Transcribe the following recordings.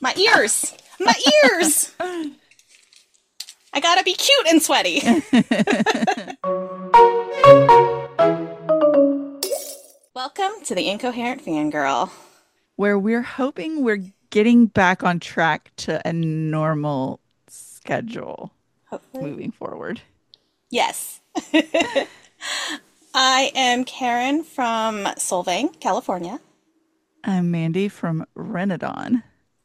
My ears! My ears! I gotta be cute and sweaty. Welcome to the Incoherent Fangirl. Where we're hoping we're getting back on track to a normal schedule Hopefully. moving forward. Yes. I am Karen from Solvang, California. I'm Mandy from Renadon.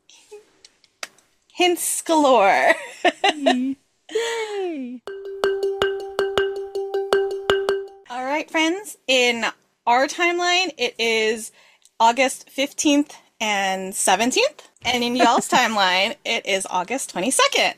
Hints galore. Yay! All right, friends. In our timeline, it is August 15th and 17th. And in y'all's timeline, it is August 22nd.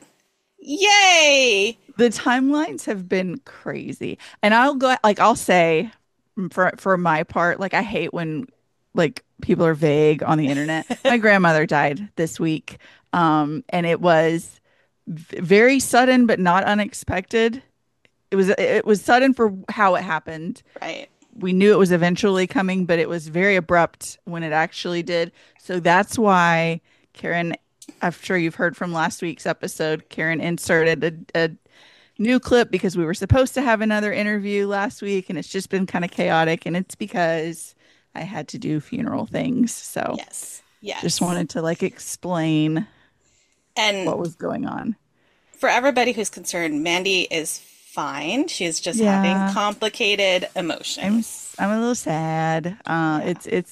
Yay! The timelines have been crazy. And I'll say for my part, like I hate when like people are vague on the internet. My grandmother died this week. And it was very sudden but not unexpected. It was sudden for how it happened. Right. We knew it was eventually coming, but it was very abrupt when it actually did. So that's why Karen, I'm sure you've heard from last week's episode, Karen inserted a new clip because we were supposed to have another interview last week and it's just been kind of chaotic. And it's because I had to do funeral things. So Yes. just Yes. wanted to like explain And what was going on. for everybody who's concerned, Mandy is fine. She's just having Yeah, complicated I'm emotions. I'm a little sad. Yeah.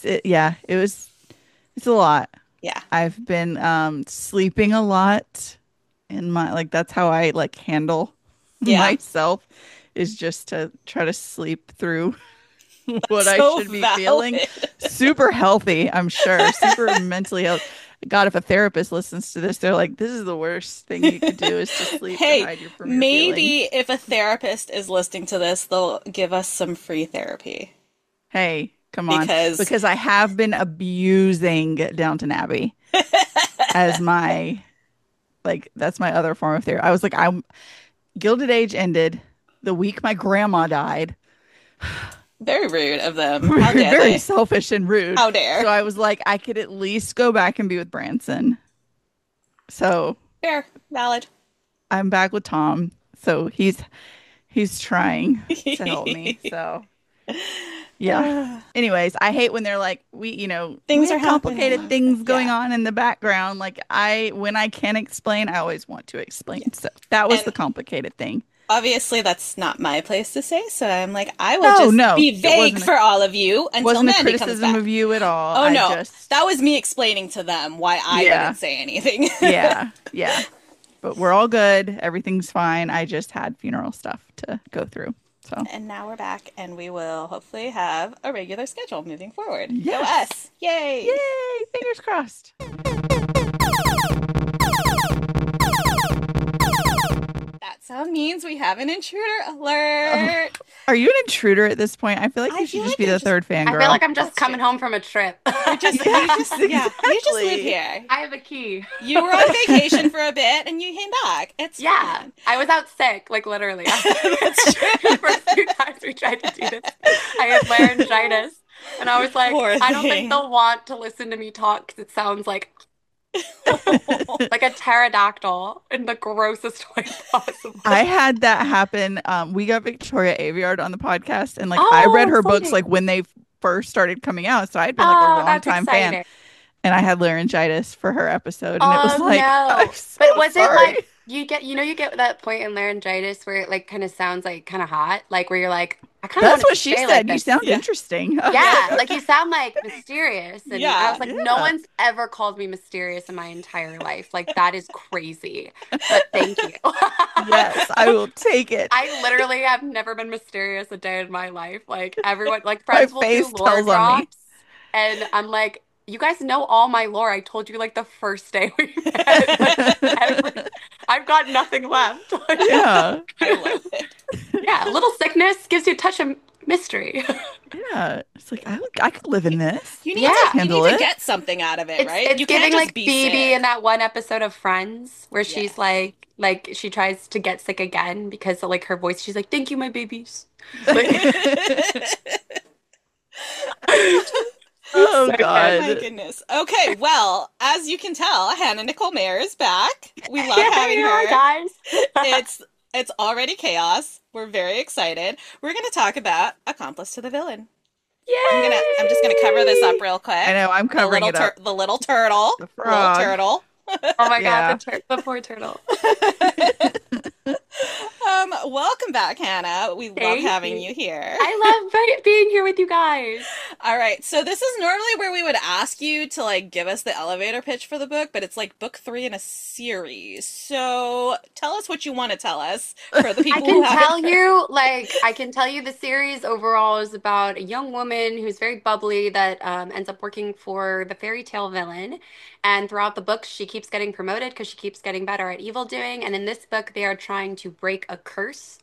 It's a lot. Yeah. I've been sleeping a lot in my like that's how I like handle Yeah. myself is just to try to sleep through what I So should be feeling. valid. Super healthy, I'm sure. Super mentally healthy. God, if a therapist listens to this, they're like, this is the worst thing you could do is to sleep to Hey, hide you from your feelings. maybe if a therapist is listening to this, they'll give us some free therapy Hey, come on. because Because I have been abusing Downton Abbey as my like that's my other form of therapy. I was like, I'm Gilded Age ended the week my grandma died. very rude of them. How dare Very they? selfish and rude. How dare? So I was like, I could at least go back and be with Branson. So Fair, valid. I'm back with Tom. So he's trying to help me. So yeah. Anyways, I hate when they're like, we Things are have complicated happening. things going Yeah. on in the background. Like when I can explain, I always want to explain. So that was And the complicated thing. obviously, that's not my place to say. So I'm like, I will No, just no, be vague for all of you until wasn't a Mandy comes criticism back. of you at all. Oh I no, just, that was me explaining to them why I yeah, didn't say anything. yeah, yeah. But we're all good. Everything's fine. I just had funeral stuff to go through. So, And now we're back, and we will hopefully have a regular schedule moving forward. Go yes. us! Yay! Yay! Fingers crossed. That sound means we have an intruder Oh, alert. are you an intruder at this point? I feel like I you should feel just like be I the just third I feel fangirl. like I'm just that's true. coming home from a trip. Yes, Yeah, you just live exactly. here. I have a key. You were on vacation for a bit, and you came back. It's Yeah, fine. I was out sick, like literally. That's The true. first two times we tried to do this, I had laryngitis, and I was like, Poor I don't think thing. they'll want to listen to me talk because it sounds like a pterodactyl in the grossest way possible. I had that happen. We got Victoria Aveyard on the podcast, and like I read Oh, her books exciting! like when they first started coming out, so I'd been like a Oh, long that's time fan, exciting. and I had laryngitis for her episode, and it was Oh like, I'm no. so But was it sorry. like you get that point in laryngitis where it like kind of sounds like kind of hot, like where you're like, I kind of That's want it what to she stay like said. You this. sound Yeah. interesting. I was like, Yeah, like okay. you sound like mysterious. And I was Yeah. like, no Yeah. one's ever called me mysterious in my entire life. Like that is crazy. But thank you. Yes, I will take it. I literally have never been mysterious a day in my life. Like everyone, like My friends will do face lore tells on me. drops, and I'm like, you guys know all my lore. I told you like the first day we met. Like I've got nothing left. Yeah. I love it. Yeah, a little sickness gives you a touch of mystery. Yeah. It's like I could live in this. You need I to could Yeah. you need handle to it. get something out of it, It's right? it's You can't giving just like be Phoebe in sick. that one episode of Friends where she's Yes. like she tries to get sick again because of like her voice. She's like, "Thank you, my babies." Like, Oh So Oh good. my God. goodness. Okay, well, as you can tell, Hannah Nicole Mayer is back. We love having Yay, hi her. guys. It's it's already chaos. We're very excited. We're going to talk about Accomplice to the Villain. I'm just gonna cover this up Yay! real I quick. know, I'm covering it up. The little turtle, The the little frog. turtle. Oh my God, Yeah. the poor turtle. Welcome back, Hannah. We love Thank having you. you here. I love being here with you guys. All right, so this is normally where we would ask you to like give us the elevator pitch for the book, but it's like book three in a series. So tell us what you want to tell us for the I people who can haven't tell heard. you, I can tell you the series overall is about a young woman who's very bubbly that ends up working for the fairy tale villain. And throughout the books, she keeps getting promoted because she keeps getting better at evil doing. And in this book, they are trying to break a curse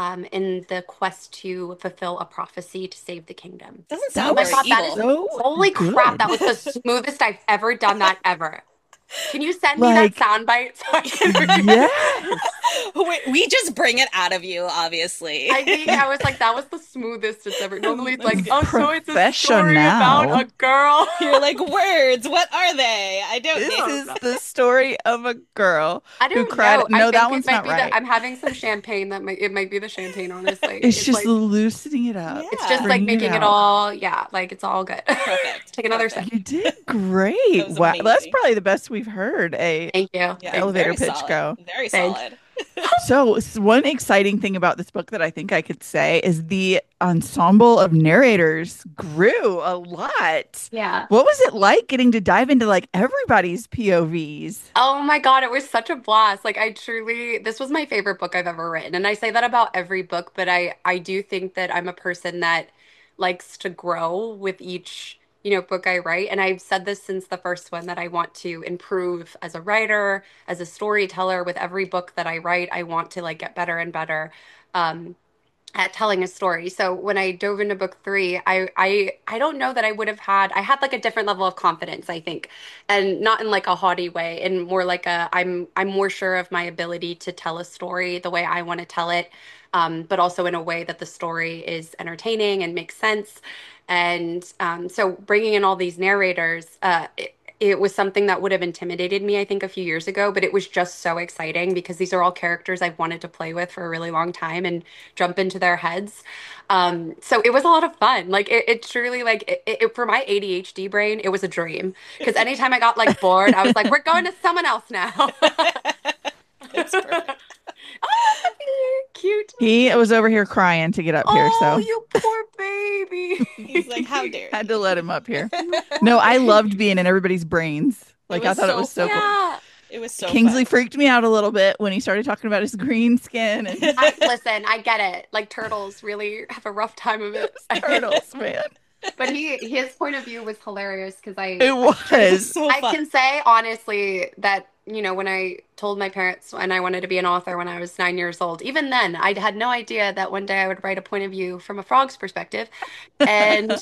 in the quest to fulfill a prophecy to save the kingdom. Doesn't Oh That sound my very was God, that is, evil. so holy crap, that good. was the smoothest I've ever done that ever. Can you send me that Like, soundbite so I can read it? yes. We just bring it out of you, obviously. I think I was like, that was the smoothest it's ever. Normally it's That's like, good. oh, so it's a story about Professional. a girl. You're like, words, what are they? I don't This Oh, know. is God. the story of a girl I who don't cried. know. I No, that think it one's might not be that right. I'm having some champagne it might be the champagne, honestly. It's It's just like, loosening it up, it's just Yeah. like bringing it making it out. all, yeah, like it's all good. Perfect. Take another sip. Perfect. You did That great. was Wow, that's amazing. probably the best we've heard a Thank you. Yeah, Thank elevator very pitch solid. go. Very Thanks. solid. So, one exciting thing about this book that I think I could say is the ensemble of narrators grew a lot. Yeah. What was it like getting to dive into like everybody's POVs? Oh my God, it was such a blast. Like I truly, this was my favorite book I've ever written. And I say that about every book, but I do think that I'm a person that likes to grow with each, book I write. And I've said this since the first one that I want to improve as a writer, as a storyteller. With every book that I write, I want to like get better and better. Um, at telling a story. So when I dove into book three, I don't know that I had like a different level of confidence, I think. And not in like a haughty way, and more like I'm more sure of my ability to tell a story the way I want to tell it. But also in a way that the story is entertaining and makes sense. And so bringing in all these narrators, it was something that would have intimidated me, I think, a few years ago, but it was just so exciting because these are all characters I've wanted to play with for a really long time and jump into their heads. So it was a lot of fun. Like it truly, like for my ADHD brain, it was a dream. Because anytime I got like bored, I was like, we're going to someone else now. It's perfect. Oh, puppy, cute. He was over here crying to get up here, Oh, so you poor baby. He's like, how dare had to you? let him up here. No, I loved being in everybody's brains. It Like I was thought it so was so cool. fun. Yeah. It was so Kingsley fun. freaked me out a little bit when he started talking about his green skin and Listen, I get it. Like turtles really have a rough time of it. turtles, man. But his point of view was hilarious because It It was was. so I fun. can say honestly that, when I told my parents and I wanted to be an author when I was 9 years old, even then I had no idea that one day I would write a point of view from a frog's perspective. And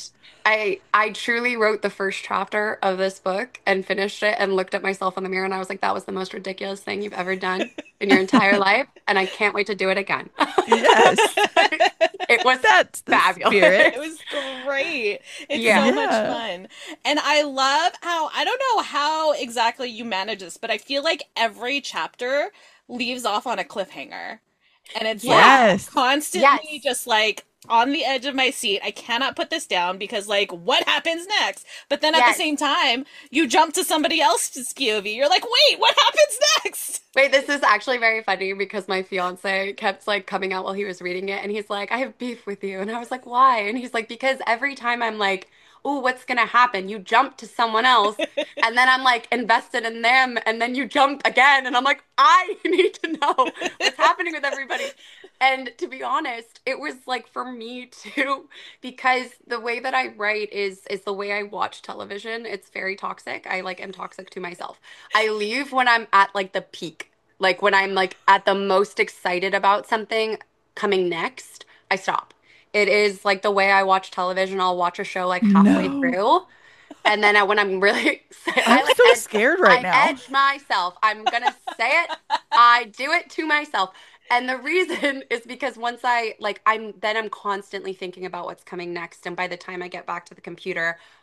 I truly wrote the first chapter of this book and finished it and looked at myself in the mirror and I was like, that was the most ridiculous thing you've ever done in your entire life. And I can't wait to do it again. Yes. It was That's the fabulous. spirit. It was great. It's Yeah. so much Yeah. fun. And I love how, I don't know how exactly you manage this, but I feel like every chapter leaves off on a cliffhanger. And it's like Yes. constantly Yes. just like on the edge of my seat. I cannot put this down because like what happens next? But then at the Yes. same time, you jump to somebody else's POV. You're like, wait, what happens next? Wait, this is actually very funny because my fiance kept like coming out while he was reading it and he's like, I have beef with you. And I was like, why? And he's like, because every time I'm like, oh, what's gonna happen? You jump to someone else and then I'm like invested in them and then you jump again and I'm like, I need to know what's happening with everybody. And to be honest, it was like for me too, because the way that I write is the way I watch television. It's very toxic. I like am toxic to myself. I leave when I'm at like the peak. Like when I'm like at the most excited about something coming next, I stop. It is like the way I watch television. I'll watch a show like halfway No. through, and then when I'm really, I I'm like so edge, scared right I now. edge myself. I'm gonna say it. I do it to myself. And the reason is because once I'm constantly thinking about what's coming next. And by the time I get back to the computer,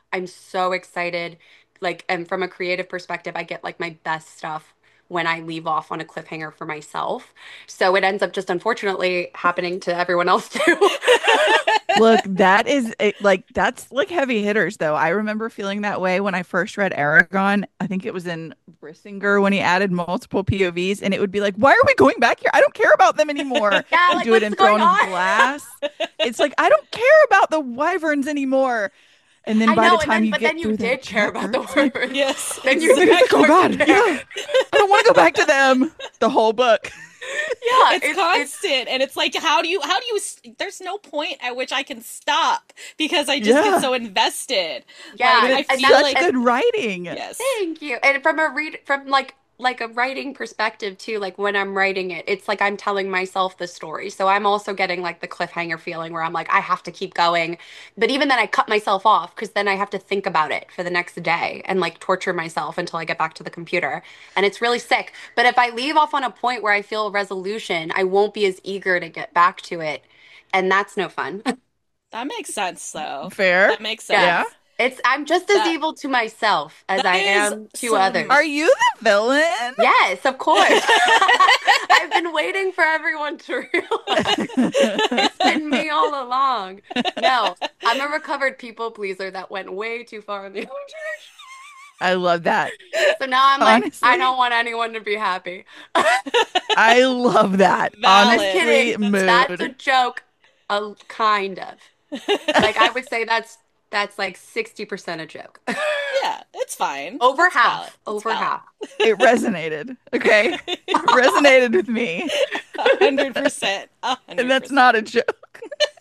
I'm so excited. Like, and from a creative perspective, I get like my best stuff when I leave off on a cliffhanger for myself. So it ends up just unfortunately happening to everyone else too. Look, that is like that's like heavy hitters though. I remember feeling that way when I first read Aragon. I think it was in Brissinger when he added multiple POVs, and it would be like, why are we going back here? I don't care about them anymore. Yeah, You like do it what's in going Throne of on? Glass. It's like I don't care about the wyverns anymore. And then I by the know, and time then you but then get you through that did care about chapter, the it's like words. Yes, Then you then it's like, oh actually God, cared. yeah, I don't want to go back to them. The whole book. Yeah, it's it's constant, and it's like, there's no point at which I can stop because I just get Yeah, so invested. yeah, Like and I it's and feel that's such like, and good writing. yes, thank you. And from a read from like a writing perspective too, like when I'm writing it, it's like I'm telling myself the story. So I'm also getting like the cliffhanger feeling where I'm like, I have to keep going. But even then I cut myself off because then I have to think about it for the next day and like torture myself until I get back to the computer. And it's really sick. But if I leave off on a point where I feel resolution, I won't be as eager to get back to it. And that's no fun. that makes sense though. Fair. That makes Yes. Yeah. sense. I'm just as That evil to myself as that I is am to some. Are others. you the villain? Yes, of course. I've been waiting for everyone to realize it's been me all along. No, I'm a recovered people pleaser that went way too far in the other direction. I love that. So now I'm like, I Honestly, don't want anyone to be happy. I love that. Just Valid. kidding. Honestly, That's That's a mood. joke. A kind of. Like I would say that's like 60% a joke. yeah, it's fine. Over It's valid. half. It's Over valid. half. It resonated. Okay. It resonated with me. 100%. A And hundred that's percent. not a joke.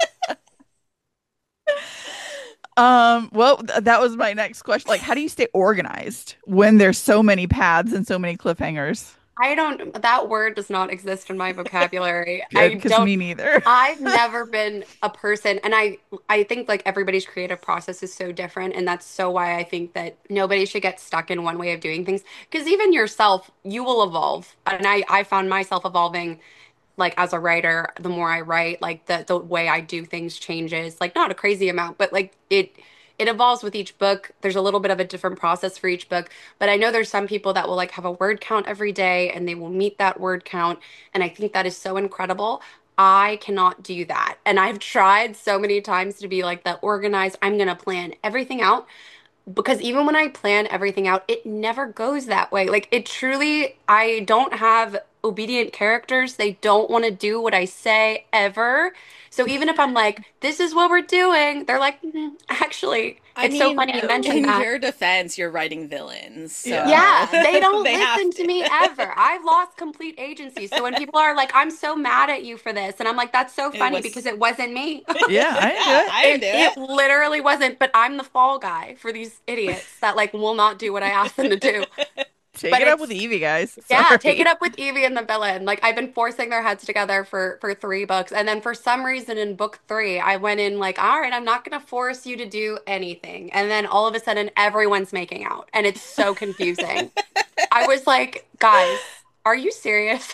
Well, that was my next question. Like, how do you stay organized when there's so many paths and so many cliffhangers? I don't, that word does not exist in my vocabulary. Good, because me neither. I've never been a person, and I think like everybody's creative process is so different, and that's so why I think that nobody should get stuck in one way of doing things. Because even yourself, you will evolve. And I found myself evolving like as a writer, the more I write, like the way I do things changes, like not a crazy amount, but like it evolves with each book. There's a little bit of a different process for each book, but I know there's some people that will like have a word count every day and they will meet that word count, and I think that is so incredible. I cannot do that. And I've tried so many times to be like that organized. I'm going to plan everything out because even when I plan everything out, it never goes that way. Like it truly, I don't have obedient characters. They don't want to do what I say ever. So even if I'm like, this is what we're doing, they're like, actually, I it's so mean, funny you mentioned in that. your defense, you're writing villains, Yeah. so Yeah, they don't they have listen to to. me ever. I've lost complete agency. So when people are like, I'm so mad at you for this, and I'm like, that's so It funny because was, it wasn't me. Yeah, I didn't do yeah, it. I didn't It do it it. literally wasn't, but I'm the fall guy for these idiots that like will not do what I ask them to do. Take But it up with it's Evie, guys. yeah, take it Sorry. up with Evie and the villain. Like I've been forcing their heads together for 3 books, and then for some reason in book 3, I went in like, all right, I'm not gonna force you to do anything, and then all of a sudden everyone's making out, and it's so confusing. I was like, guys, are you serious?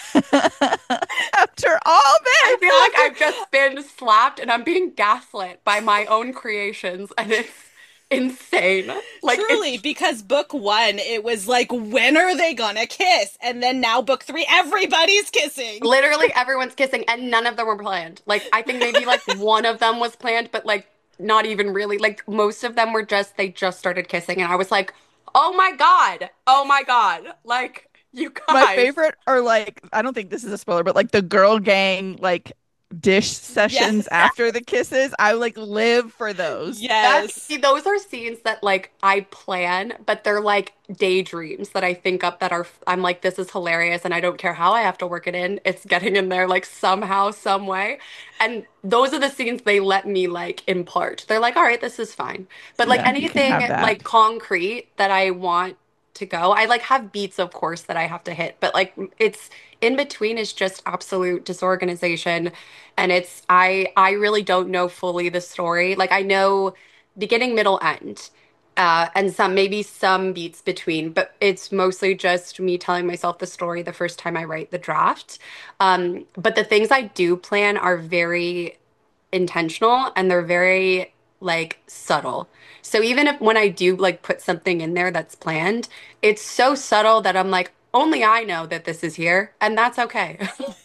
After all I this, feel like I've just been slapped and I'm being gaslit by my own creations, and it's insane. Like Truly, it's because book one, it was like, when are they gonna kiss? And then now book three, everybody's kissing. literally everyone's kissing, and none of them were planned. Like I think maybe like one of them was planned, but like not even really. Like most of them were just they just started kissing, and I was like, oh my God, oh my God, like you my guys. favorite are like, I don't think this is a spoiler, but like the girl gang like dish sessions Yes, after the kisses. I like live for those. That's yes. see, those are scenes that like I plan, but they're like daydreams that I think up that are I'm like, this is hilarious, and I don't care how I have to work it in. It's getting in there like somehow, some way. And those are the scenes they let me like impart. They're like, all right, this is fine. But like Yeah, you can anything have that. like concrete that I want to go, I like have beats, of course, that I have to hit, but like it's in between is just absolute disorganization, and it's I really don't know fully the story. Like I know beginning, middle, end, and some maybe some beats between, but it's mostly just me telling myself the story the first time I write the draft. But the things I do plan are very intentional, and they're very like subtle. So even if when I do like put something in there that's planned, it's so subtle that I'm like, only I know that this is here, and that's okay.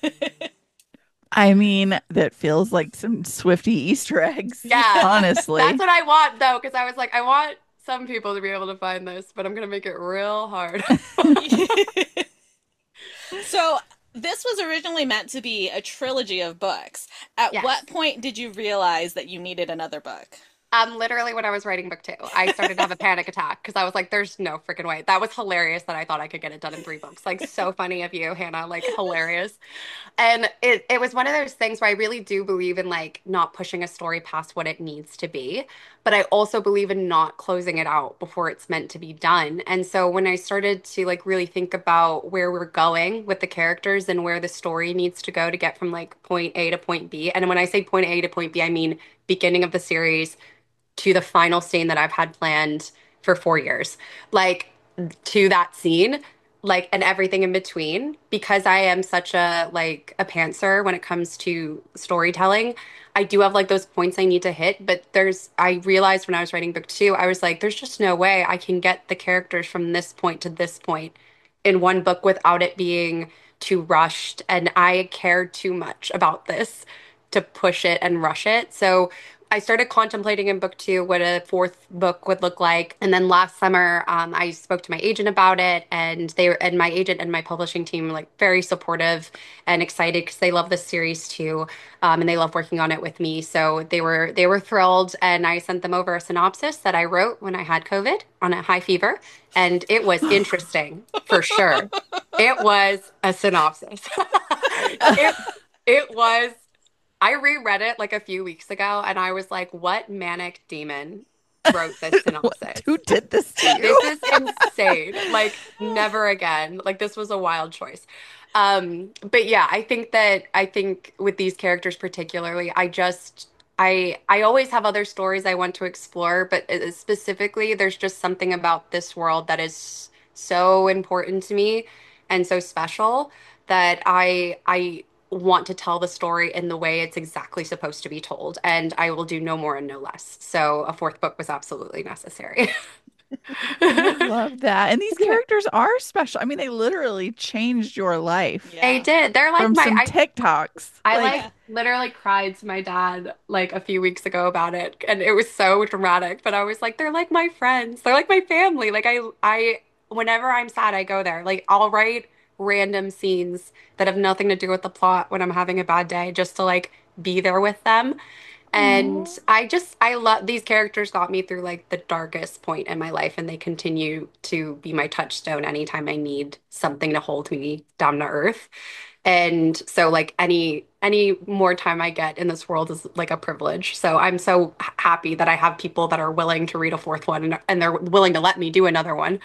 I mean, that feels like some Swifty Easter eggs, Yeah. That's honestly. what I want though, because I was like, I want some people to be able to find this, but I'm gonna make it real hard. So, this was originally meant to be a trilogy of books. At Yes. what point did you realize that you needed another book? Literally when I was writing book two, I started to have a panic attack because I was like, there's no freaking way. That was hilarious that I thought I could get it done in three books. Like, so funny of you, Hannah. Like, hilarious. And it was one of those things where I really do believe in like not pushing a story past what it needs to be, but I also believe in not closing it out before it's meant to be done. And so when I started to like really think about where we're going with the characters and where the story needs to go to get from like point A to point B, and when I say point A to point B, I mean beginning of the series to the final scene that I've had planned for 4 years. Like to that scene, like and everything in between, because I am such a like a pantser when it comes to storytelling. I do have like those points I need to hit, but I realized when I was writing book two, I was like, there's just no way I can get the characters from this point to this point in one book without it being too rushed. And I cared too much about this to push it and rush it. So I started contemplating in book two what a fourth book would look like. And then last summer, I spoke to my agent about it, and my agent and my publishing team were like very supportive and excited because they love this series too, and they love working on it with me. So they were thrilled, and I sent them over a synopsis that I wrote when I had COVID on a high fever, and it was interesting for sure. It was a synopsis. it it was. I reread it like a few weeks ago and I was like, what manic demon wrote this What, synopsis? who did this to This you? is insane. Like, never again. Like, this was a wild choice. But yeah, I think with these characters particularly, I always have other stories I want to explore, but specifically, there's just something about this world that is so important to me and so special that I want to tell the story in the way it's exactly supposed to be told, and I will do no more and no less. So a fourth book was absolutely necessary. I love that. And these characters are special. I mean, they literally changed your life They Yeah. did. They're like from some TikToks. I like Yeah. literally cried to my dad like a few weeks ago about it, and it was so dramatic, but I was like, they're like my friends. They're like my family. Like I whenever I'm sad, I go there. Like I'll write random scenes that have nothing to do with the plot when I'm having a bad day just to like be there with them. And Aw. I love these characters got me through like the darkest point in my life, and they continue to be my touchstone anytime I need something to hold me down to earth. And so like any more time I get in this world is like a privilege. So I'm so happy that I have people that are willing to read a fourth one, and they're willing to let me do another one.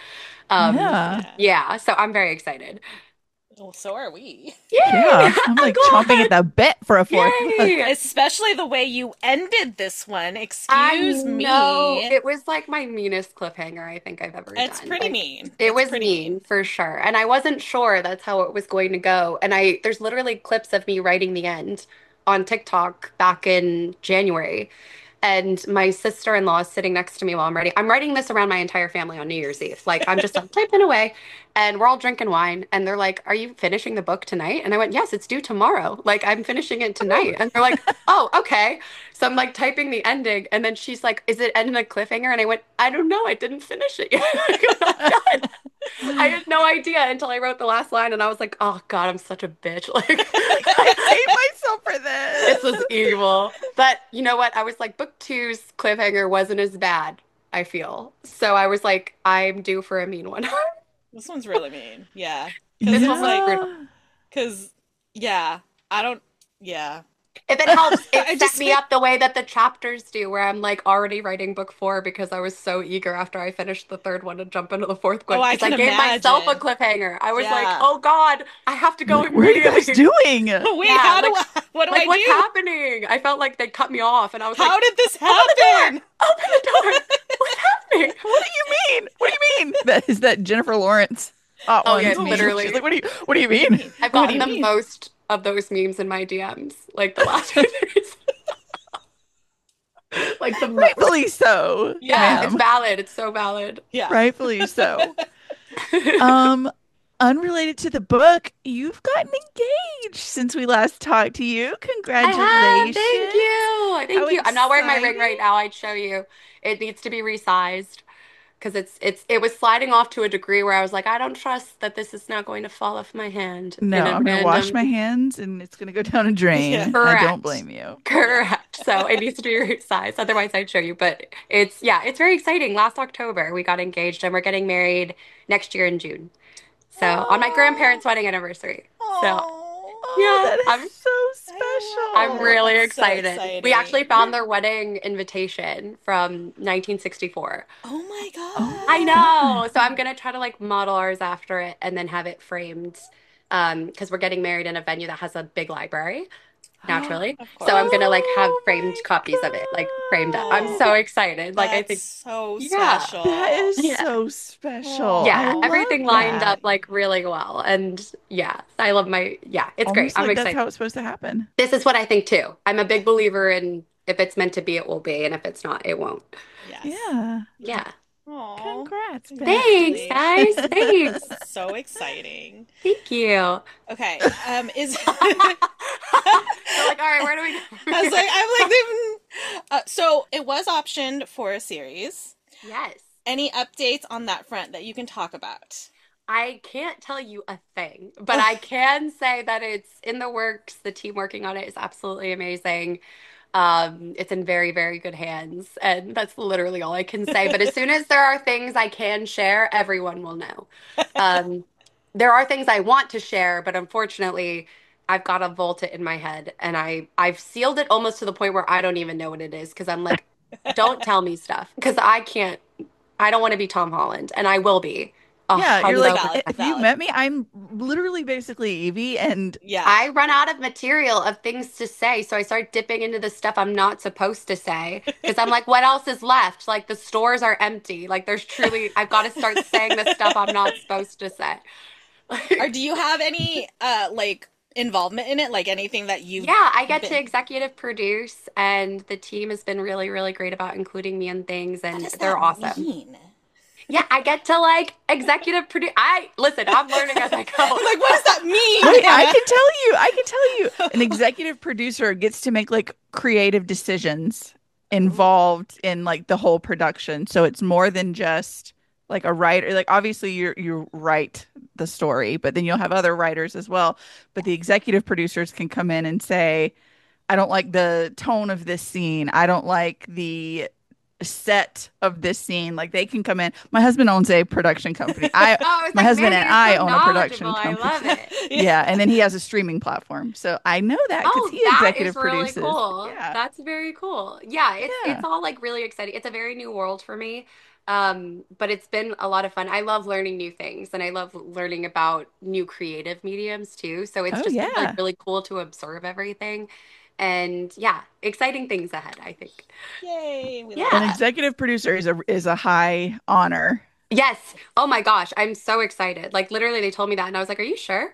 Yeah. Yeah. Yeah, so I'm very excited. Well, so are we. Yay! Yeah. I'm I'm like chomping at glad. the bit for a fourth book. Yay! Especially the way you ended this one. I Excuse know me. it was like my meanest cliffhanger I think I've ever It's done. pretty Like mean. it It's was pretty mean. mean for sure. And I wasn't sure that's how it was going to go. And there's literally clips of me writing the end on TikTok back in January. And my sister-in-law is sitting next to me while I'm writing. I'm writing this around my entire family on New Year's Eve. Like I'm just like typing away, and we're all drinking wine. And they're like, "Are you finishing the book tonight?" And I went, "Yes, it's due tomorrow. Like I'm finishing it tonight." And they're like, "Oh, okay." So I'm like typing the ending, and then she's like, "Is it ending a cliffhanger?" And I went, "I don't know. I didn't finish it yet. I'm not done." I had no idea until I wrote the last line, and I was like, "Oh God, I'm such a bitch." Like. I hate myself for This this. was evil. But you know what? I was like, book two's cliffhanger wasn't as bad, I feel. So I was like, I'm due for a mean one. This one's really mean. Yeah. Because This it's one was like, brutal. Yeah. because, yeah, I don't, yeah. If it helps, it I set just, me up the way that the chapters do, where I'm like already writing book four because I was so eager after I finished the third one to jump into the fourth oh, one I because I can gave myself a imagine. cliffhanger. I was like, Yeah. oh God, I have to go What are you guys immediately. doing? Wait, Yeah, what do like I what's do? happening? I felt like they cut me off, and I was like, How did this open the door, happen? open the door. What's happening? What do you mean? What do you mean? That is that Jennifer Lawrence hot Oh yeah, ones meme. She's literally. like, what do you mean? I've What do gotten you the mean? most of those memes in my DMs like the last few days. Like the most. Rightfully so, Yeah, it's ma'am. valid. It's so valid. Yeah. Rightfully so. Um, Unrelated to the book, you've gotten engaged since we last talked to you. I have. Thank Congratulations. you. How Thank you. I'm not wearing my ring right exciting. now. I'd show you. It needs to be resized because it was sliding off to a degree where I was like, I don't trust that this is not going to fall off my hand in No, a I'm gonna wash random. my hands and it's gonna go down a Yeah. drain. I don't Correct. blame you. Yeah. Correct. So it needs to be resized. Otherwise, I'd show you. But it's, yeah, it's very exciting. Last October, we got engaged and we're getting married next year in June. So on my Oh, grandparents' wedding anniversary. So Oh, oh, yeah, that is so I I'm love it. special. really That's so excited. We actually exciting. found their wedding invitation from 1964. Oh my Oh I my know. So God. I'm gonna try to like model ours after it and then have it framed. Because we're getting married in a venue that has a big library, naturally. Of So I'm gonna course. like have Oh framed my copies of it, like framed up. I'm Oh, so excited. Like I that's think, so yeah, That special. is yeah, so special. I yeah. Oh, love Everything lined up that. like really well. And yeah, I love my, yeah, it's great. Almost I'm like that's excited. how it's supposed to happen. This is what I think too. I'm a big believer in if it's meant to be, it will be, and if it's not, it won't. yes. Yeah. Yeah. Oh, Congrats, Bex. Thanks, guys. congratulations. Thanks. That's so exciting. Thank you. Okay. Is They're like, all right, where do we go from I was here? like, so it was optioned for a series. Yes. Any updates on that front that you can talk about? I can't tell you a thing, but I can say that it's in the works. The team working on it is absolutely amazing. It's in very, very good hands, and that's literally all I can say. But as soon as there are things I can share, everyone will know. Um, there are things I want to share, but unfortunately, I've got to vault it in my head, and I've sealed it almost to the point where I don't even know what it is because I'm like, don't tell me stuff because I can't. I don't want to be Tom Holland, and I will be a Yeah, you're hundred like, Valid, if you've valid. met me, I'm literally basically Evie, and Yeah. I run out of material of things to say, so I start dipping into the stuff I'm not supposed to say because I'm like, what else is left? Like the stores are empty. Like there's truly, I've got to start saying the stuff I'm not supposed to say. Or do you have any like involvement in it? Like anything that you've Yeah, I get to been executive produce, and the team has been really, really great about including me in things, What and does they're that awesome. mean? Yeah, I get to like executive produce. I listen, I'm learning as I go. I'm like, what does that mean, wait, Hannah? I can tell you, an executive producer gets to make like creative decisions Ooh. involved in like the whole production. So it's more than just like a writer. Like obviously you write the story, but then you'll have other writers as well. But the executive producers can come in and say, I don't like the tone of this scene. I don't like the set of this scene. Like they can come in. My husband owns a production company. Oh, it's My like, husband Mandy, and you're I so own a knowledgeable. production I company. love it. Yeah. Yeah, and then he has a streaming platform. So I know that because Oh, he that is executive really produces. cool. Yeah. That's very cool. Yeah, it's Yeah. all like really exciting. It's a very new world for me. But it's been a lot of fun. I love learning new things and I love learning about new creative mediums too. So it's Oh just been like yeah. really cool to observe everything. And yeah, exciting things ahead, I think. Yay, we love An Yeah. that. executive producer is a high honor. Yes. Oh my gosh, I'm so excited. Like literally they told me that and I was like, "Are you sure?"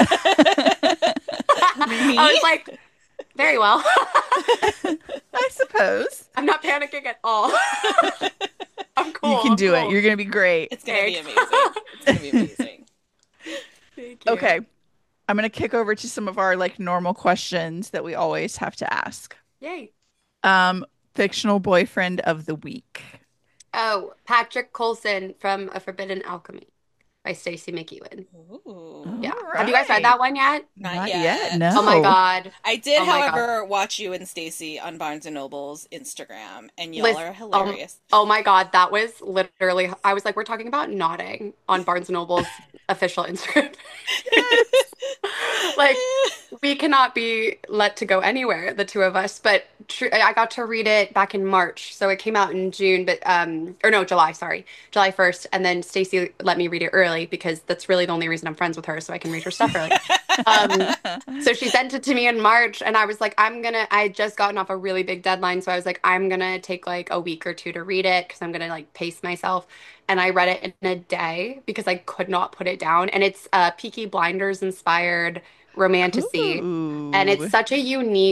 Me? I was like, "Very well." I suppose. I'm not panicking at all. I'm cool. You can I'm do it. cool. You're gonna be great. It's gonna be Thanks. amazing. It's gonna be amazing. Thank Okay. you. I'm gonna kick over to some of our like normal questions that we always have to ask. Yay. Um, Fictional boyfriend of the week. Oh, Patrick Colson from A Forbidden Alchemy by Stacey McEwen. Ooh. All Yeah. Have you guys read right. that one yet? Not Not yet. yet. Oh my No. God. I did, Oh my God. however, watch you and Stacy on Barnes and Noble's Instagram, and y'all Liz, are hilarious. oh my God. That was literally, I was like, we're talking about nodding on Barnes and Noble's official Instagram. Yes. Like, we cannot be let to go anywhere, the two of us. But I got to read it back in March, so it came out in June, but or no, July, sorry, July 1st. And then Stacey let me read it early because that's really the only reason I'm friends with her, so I can read her stuff early. Um, so she sent it to me in March, and I was like, I had just gotten off a really big deadline, so I was like, I'm gonna take like a week or two to read it because I'm gonna like pace myself. And I read it in a day because I could not put it down. And it's Peaky Blinders inspired romantasy. And it's Ooh. such a unique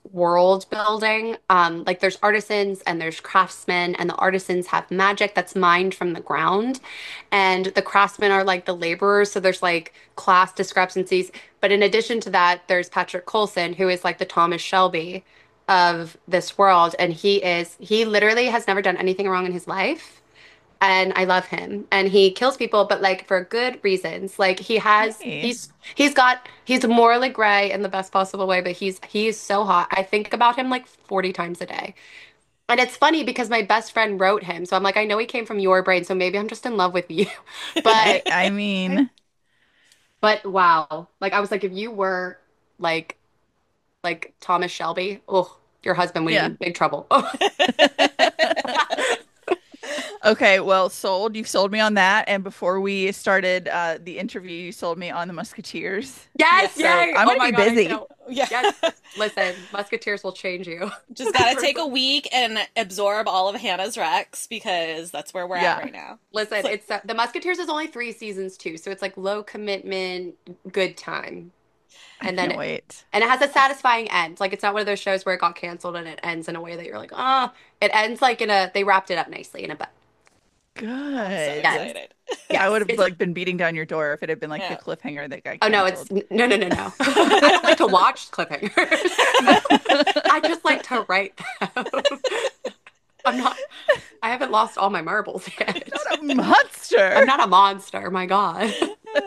world building. Like there's artisans and there's craftsmen, and the artisans have magic that's mined from the ground, and the craftsmen are like the laborers. So there's like class discrepancies. But in addition to that, there's Patrick Coulson, who is like the Thomas Shelby of this world, and he literally has never done anything wrong in his life, and I love him. And he kills people, but like for good reasons. Like Hey. he's morally gray in the best possible way, but he is so hot. I think about him like 40 times a day. And it's funny because my best friend wrote him, so I'm like, I know he came from your brain, so maybe I'm just in love with you. I But I mean, but wow, like I was like, if you were like Thomas Shelby, oh, your husband would be yeah. in big trouble. Okay, well, sold. You've sold me on that. And before we started the interview, you sold me on the Musketeers. Yes, Yes. So yay! I'm Oh gonna my be God, I busy. know. Yeah. Yes, listen, Musketeers will change you. Just gotta take a week and absorb all of Hannah's Rex because that's where we're at Yeah, right now. Listen, It's like, it's the Musketeers is only 3 seasons too, so it's like low commitment, good time, I and then can't wait. and it has a satisfying end. Like it's not one of those shows where it got canceled and it ends in a way that you're like, oh, it ends like in a they wrapped it up nicely in a but I'm so yes, Good. excited. I would yes, have it's like been beating down your door if it had been like the Yeah. cliffhanger that got oh no, it's canceled. no, no, no, no. I don't like to watch cliffhangers. I just like to write them. I'm not. I haven't lost all my marbles yet. Not a I'm monster. not a monster. My God.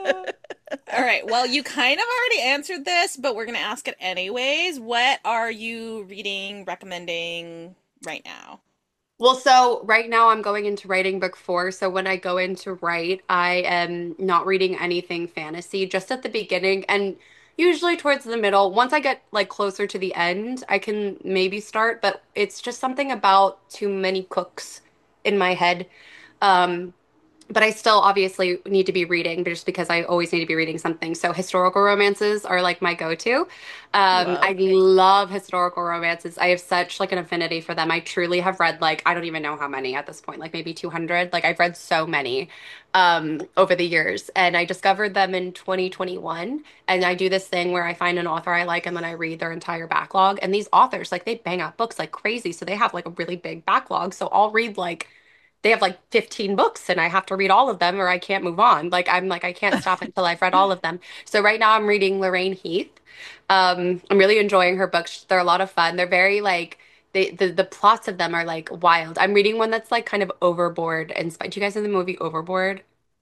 All right. Well, you kind of already answered this, but we're going to ask it anyways. What are you reading, recommending right now? Well, so right now I'm going into writing book four. So when I go in to write, I am not reading anything fantasy just at the beginning and usually towards the middle. Once I get like closer to the end, I can maybe start, but it's just something about too many cooks in my head. Um, but I still obviously need to be reading just because I always need to be reading something. So historical romances are like my go-to. I Love. love historical romances. I have such like an affinity for them. I truly have read like I don't even know how many at this point, like maybe 200. Like I've read so many over the years, and I discovered them in 2021. And I do this thing where I find an author I like and then I read their entire backlog. And these authors like they bang out books like crazy, so they have like a really big backlog. So I'll read like they have like 15 books and I have to read all of them or I can't move on. Like I'm like I can't stop until I've read all of them. So right now I'm reading Lorraine Heath. I'm really enjoying her books. They're a lot of fun. They're very like the plots of them are like wild. I'm reading one that's like kind of overboard inspired. Do you guys know the movie Overboard?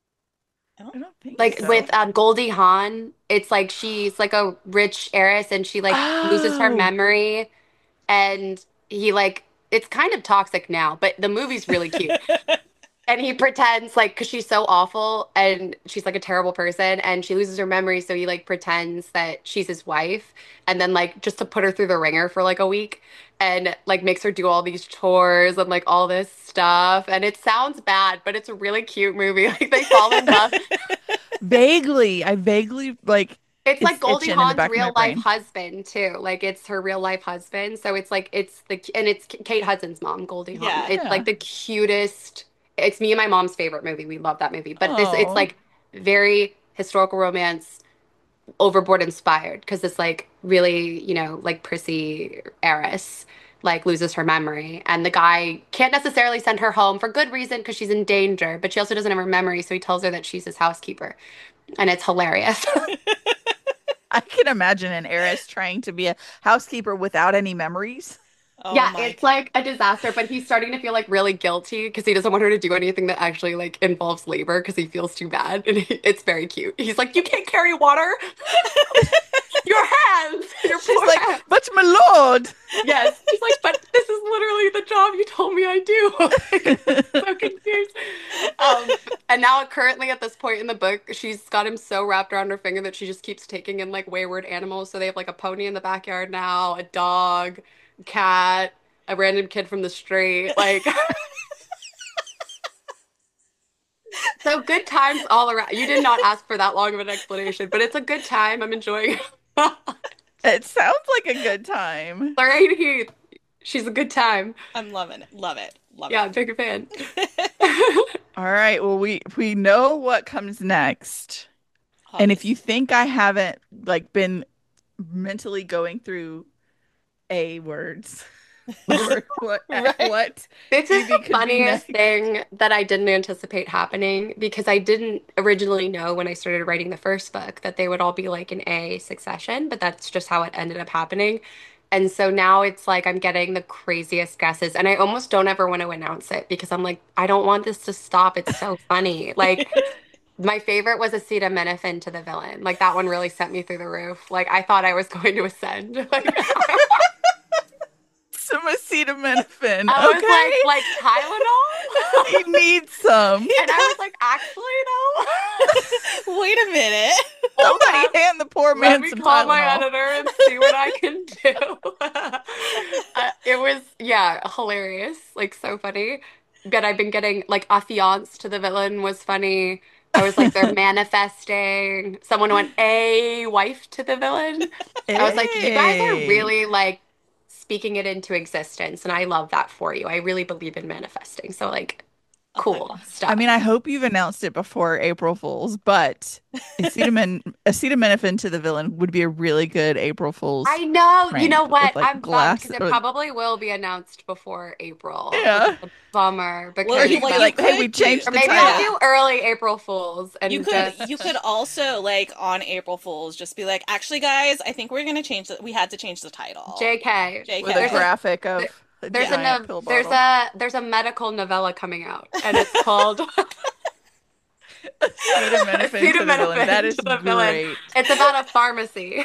I don't I don't think Like think so. with so. Goldie Hawn. It's like she's like a rich heiress and she like loses her Oh, memory and he like it's kind of toxic now, but the movie's really cute. And he pretends like because she's so awful and she's like a terrible person and she loses her memory, so he like pretends that she's his wife and then like just to put her through the ringer for like a week and like makes her do all these chores and like all this stuff. And it sounds bad, but it's a really cute movie. Like they fall in love. vaguely. I vaguely like It's like it's Goldie itching in the Hawn's back of my real life brain. husband too. Like it's her real life husband. So it's like it's the and it's Kate Hudson's mom, Goldie Hawn. Yeah. It's like Yeah. the cutest. It's me and my mom's favorite movie. We love that movie. But this it's Oh, like very historical romance, overboard inspired because it's like really, like prissy heiress like loses her memory and the guy can't necessarily send her home for good reason because she's in danger, but she also doesn't have her memory, so he tells her that she's his housekeeper. And it's hilarious. I can imagine an heiress trying to be a housekeeper without any memories. Oh Yeah, my. it's like a disaster, but he's starting to feel like really guilty because he doesn't want her to do anything that actually like involves labor because he feels too bad. And it's very cute. He's like, "You can't carry water. Your hands, your She's poor like, hands." but my lord. Yes. He's like, "But this is literally the job you told me I do." Like, so confused. And now currently at this point in the book, she's got him so wrapped around her finger that she just keeps taking in like wayward animals. So they have like a pony in the backyard now, a dog, cat, a random kid from the street. Like, so good times all around. You did not ask for that long of an explanation, but it's a good time. I'm enjoying it. It sounds like a good time. Lorraine Heath, she's a good time. I'm loving it. Love it. Love Yeah, big fan. it. All right. Well, we know what comes next. And if you Obviously. think I haven't like been mentally going through A words. What? Right. What? This is Phoebe the could be funniest next. thing that I didn't anticipate happening because I didn't originally know when I started writing the first book that they would all be like in a succession, but that's just how it ended up happening. And so now it's like I'm getting the craziest guesses, and I almost don't ever want to announce it because I'm like, I don't want this to stop. It's so funny. Like, my favorite was Acetaminophen to the villain. Like, that one really sent me through the roof. Like, I thought I was going to ascend. Like, Some acetaminophen. I was Okay. like Tylenol? He needs some. And I was like, actually, no. Wait a minute. Hold Somebody up. hand the poor Let man me some call my Tylenol. editor and see what I can do. It was, yeah, hilarious. Like, so funny. But I've been getting, like, affiance to the villain was funny. I was like, they're manifesting. Someone went, a wife to the villain. I was like, you guys are Hey. really, like, speaking it into existence. And I love that for you. I really believe in manifesting. So, like, Oh my cool gosh. I stuff. mean, I hope you've announced it before April Fool's, but acetaminophen to the villain would be a really good April Fool's I know. You know prank what? with like I'm bummed glass because it or probably will be announced before April, which is yeah. a bummer Well, Or because you you could be like you like, hey, could we do, changed or the maybe I'll title. yeah. do early April Fools You and could just you could also like on April Fools just be like, actually guys, I think we're gonna change we had to change the title. JK. With a There's JK. graphic there- of a there's a giant no, pill bottle. there's a medical novella coming out and it's called Acetaminophen to the villain. That Acetaminophen to is the villain. great. It's about a pharmacy.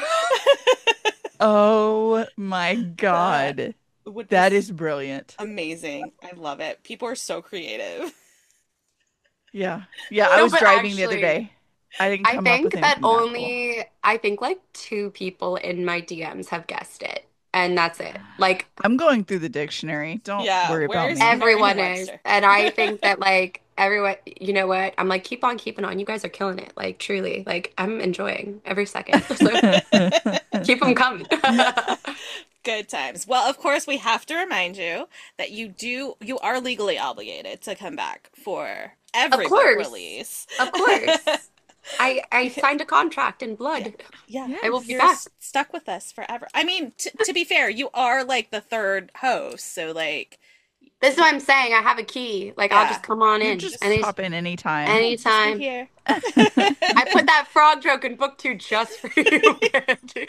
Oh my That God. would be That is brilliant. amazing. I love it. People are so creative. Yeah. Yeah, I No, was but driving the other actually, day. I didn't come up with anything that cool. I think like two people in my DMs have guessed it, and that's it. Like I'm going through the dictionary. Don't Yeah, worry about where's me. everyone is. Merriam-Webster? And I think that like everyone, you know what? I'm like, keep on keeping on. You guys are killing it. Like truly, like I'm enjoying every second. So keep them coming. Good times. Well, of course, we have to remind you that you are legally obligated to come back for Of every book course. release. Of course. I Because signed a contract in yeah, blood. yeah, I will be Yes. you're back. stuck with us forever. I mean, to be fair, you are like the third host, so like, This is what I'm saying. I have a key. Like I'll yeah, just come on You in just any pop in anytime. yeah, just be anytime. here. I put that frog joke in book two just for you, Candy.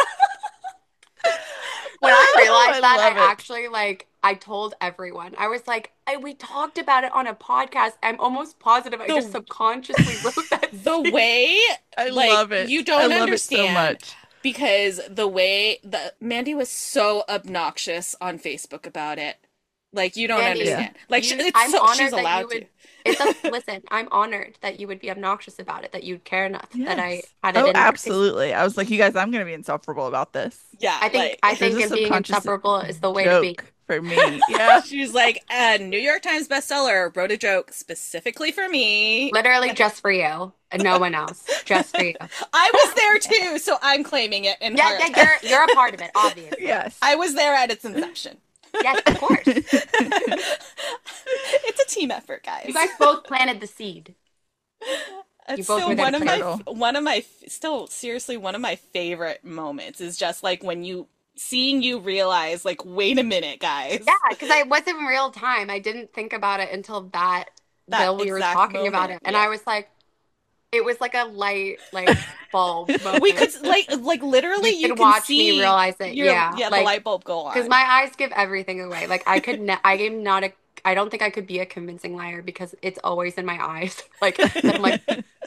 When I Oh, I realized that, love I it. actually like I told everyone. I was like, we talked about it on a podcast. I'm almost positive I just The subconsciously wrote that the scene. way I like love it. you I don't love it so understand much. because the way the Mandy was so obnoxious on Facebook about it. Like you don't Mandy, Yeah. understand. Like it's I'm so she's honored that you allowed to. would listen, I'm honored that you would be obnoxious about it, that you'd care enough that I Yes. had it Oh, in there. 'Cause absolutely. I was like, you guys, I'm going to be insufferable about this. Yeah, like I There's think a in being subconscious insufferable is the way to be. joke for me. Yeah. she was like, a New York Times bestseller wrote a joke specifically for me. Literally just for you and no one else. Just for you. I was there too, so I'm claiming it in Yeah, heart. yeah, you're a part of it, obviously. Yes. I was there at its inception. Yes, of course. It's a team effort, You guys. guys both planted the seed. You It's both still were there one to of plant my Turtle. one of my still seriously one of my favorite moments is just like when you seeing you realize like wait a minute guys, Yeah, because I wasn't in real time. I didn't think about it until that that Bill we were exact talking about moment. it. And Yeah. I was like, it was like a light, like bulb We moment. could like literally You you could can watch me see realize it. your Yeah. yeah, the Like, light bulb go because on. my eyes give everything away. Like, I could, ne I am not a, I don't think I could be a convincing liar because it's always in my eyes. Like, I'm like,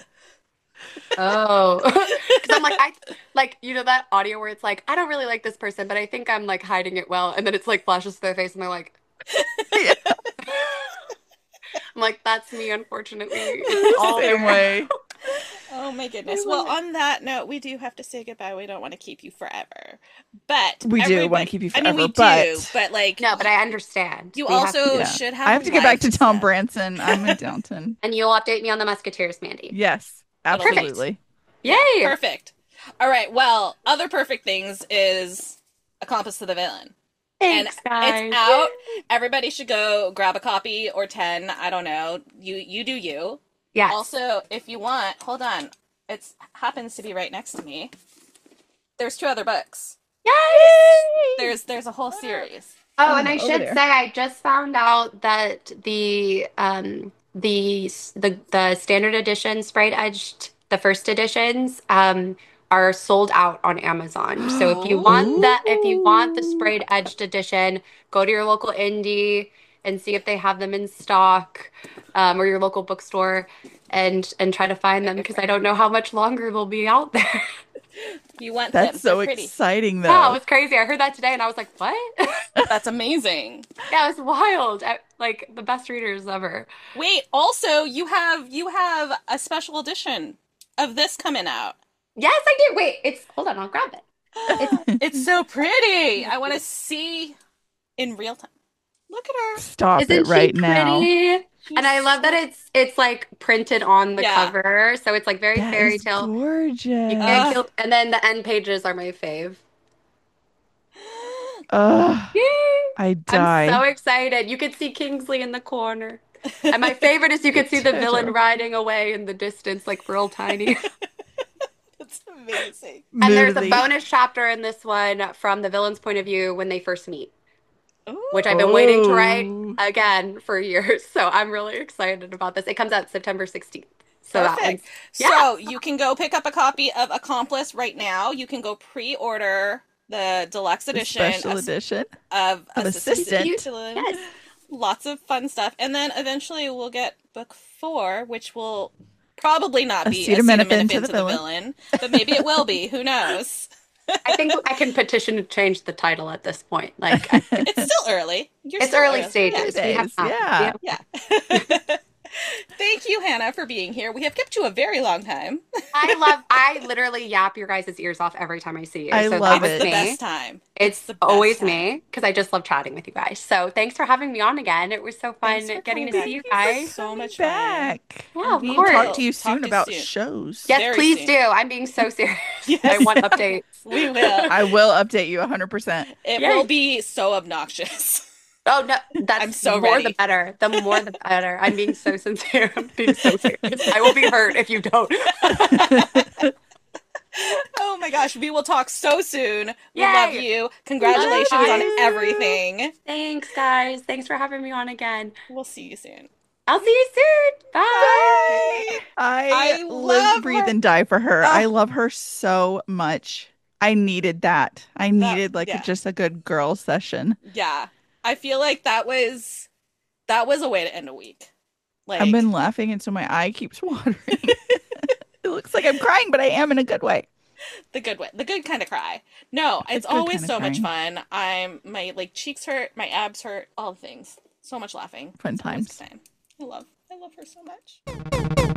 oh, because I'm like, like, you know, that audio where it's like, I don't really like this person, but I think I'm like hiding it well. And then it's like flashes to their face and they're like, Yeah. I'm like, that's me, unfortunately. The It's all same there. way. Oh my I goodness. love Well, it. on that note, we do have to say goodbye. We don't want to keep you forever. But We do want to everybody, keep you I mean, we forever, do, but like No, but I understand. you We have to. also yeah. should I have have to get back to liked Tom them. Branson. I'm in Downton. And you'll update me on the Musketeers, Mandy. Yes, It'll be absolutely. yeah, Yay! perfect. All right. Well, other perfect things is A Compass to the Villain. And Thanks, guys. it's out. Everybody should go grab a copy or 10. I don't know. You do you. Yes. Also, if you want, hold on. It happens to be right next to me. There's two other books. Yes. There's a whole series. Oh, and I Over should there. say I just found out that the standard edition sprite edged the first editions are sold out on Amazon. So if you want the Ooh. sprite edged edition, go to your local indie and see if they have them in stock, or your local bookstore and try to find them because I don't know how much longer they'll be out there. You want them. That's They're so pretty. exciting, Yeah, it though. was crazy. I heard that today and I was like, what? That's amazing. Yeah, it was wild. Like the best readers ever. Wait, also you have a special edition of this coming out. Yes, I do. Wait, it's hold on, I'll grab it. It's It's so pretty. I want to see in real time. Look at her. Stop it isn't she right now. pretty? She's And I love that so it's like printed on the yeah. cover, so it's like very That fairy is tale. You can't gorgeous. Ugh. kill. And then the end pages are my fave. Ugh, Yay! I I'm so die. excited. You could see Kingsley in the corner. And my favorite is you could see the villain Jojo. riding away in the distance, like real tiny. That's amazing. And there's a Moodily. bonus chapter in this one from the villain's point of view when they first meet, which I've been waiting to write Oh, again for years. So I'm really excited about this. It comes out September 16th. So that Perfect. one's, yeah. So you can go pick up a copy of Accomplice right now. You can go pre-order the deluxe the edition special edition of of Assistant Assistant. to Lynn. Yes. Lots of fun stuff. And then eventually we'll get book 4, which will probably not be Acetaminophen acetaminophen to the to the villain. villain, but maybe it will be. Who knows? I think I can petition to change the title at this point. It's still early. You're It's still early early. stages. It We have is, time. yeah. Yeah. Thank you, Hannah, for being here. We have kept you a very long time. I literally yap your guys' ears off every time I see you. I So love that's It's the it. me. best time. It's It's the best always time. me because I just love chatting with you guys. So thanks for having me on again. It was so fun Thanks for getting coming to back. see you Thank you for guys. So coming much fun. back. Yeah, of We We'll talk course. to you will talk soon to you about soon. shows. Yes, Very please soon. do. I'm being so serious. I Yes, want updates. we will. I will update you 100%. It Yay. will be so obnoxious. Oh no, I'm that's so more ready. the better. The more the better. I'm being so sincere. I'm being so serious. I will be hurt if you don't. Oh my gosh, we will talk so soon. We Yay! love you. Love you Congratulations on guys. everything. Thanks, guys. Thanks for having me on again. We'll see you soon. I'll see you soon. Bye. Bye. I I live, love breathe, her. and die for her. I Oh, love her so much. I needed that. I needed like yeah. just a good girl session. Yeah. I feel like that was a way to end a week. I've Like been laughing and so my eye keeps watering. It looks like I'm crying, but I am in a good way. the good way, the good kind of cry. No, The it's good always kind of so much crying. fun. My like cheeks hurt, my abs hurt, all the things. So much laughing. Fun It's always a times. good time. I love her so much.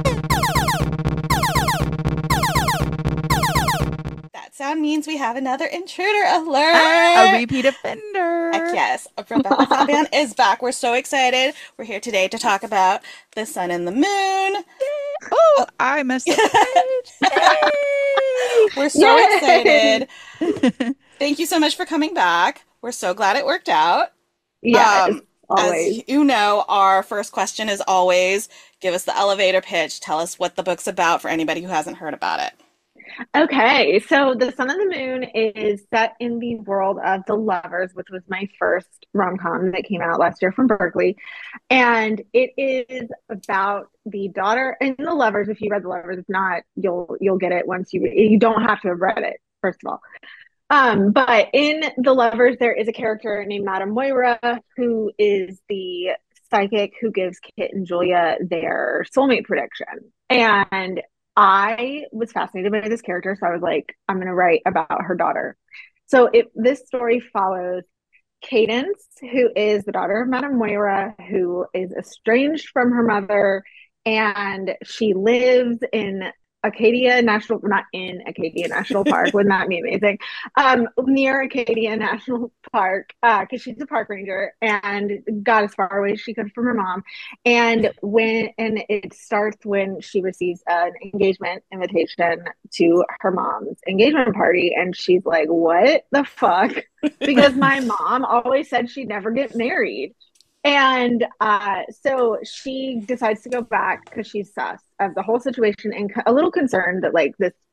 That sound means we have another intruder A alert. repeat offender. Heck yes, Rebecca Fabian is back. We're so excited. We're here today to talk about the sun and the moon. Oh, I messed up the page. We're so Yay! excited. Thank you so much for coming back. We're so glad it worked out. Yes, As always. you know, our first question is always give us the elevator pitch. Tell us what the book's about for anybody who hasn't heard about it. Okay, so The Sun and the Moon is set in the world of The Lovers, which was my first rom-com that came out last year from Berkeley. And it is about the daughter in The Lovers. If you read The Lovers, if not, you'll get it once you don't have to have read it, first of all. But in The Lovers, there is a character named Madame Moira who is the psychic who gives Kit and Julia their soulmate prediction. And I was fascinated by this character, so I was like, I'm going to write about her daughter. So this story follows Cadence, who is the daughter of Madame Moira, who is estranged from her mother, and she lives in not in Acadia National Park, wouldn't that be amazing? Near Acadia National Park, because she's a park ranger and got as far away as she could from her mom. And it starts when she receives an engagement invitation to her mom's engagement party, and she's like, "What the fuck?" Because my mom always said she'd never get married. And so she decides to go back because she's sus of the whole situation and a little concerned that like this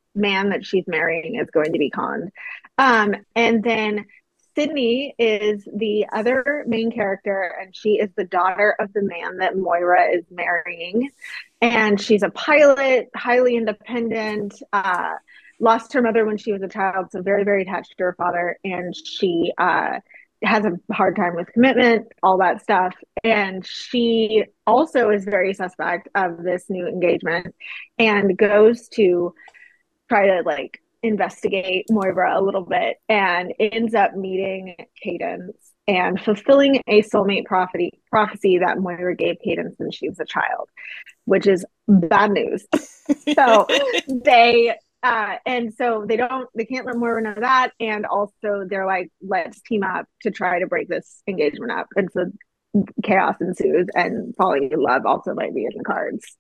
man that she's marrying is going to be conned. And then Sydney is the other main character, and she is the daughter of the man that Moira is marrying. And she's a pilot, highly independent, lost her mother when she was a child, so very, very attached to her father. And she has a hard time with commitment, all that stuff. And she also is very suspect of this new engagement and goes to try to like investigate Moira a little bit and ends up meeting Cadence and fulfilling a soulmate prophecy that Moira gave Cadence when she was a child, which is bad news. So they and so they can't let Moira know that, and also they're like, let's team up to try to break this engagement up. And so chaos ensues, and falling in love also might be in the cards.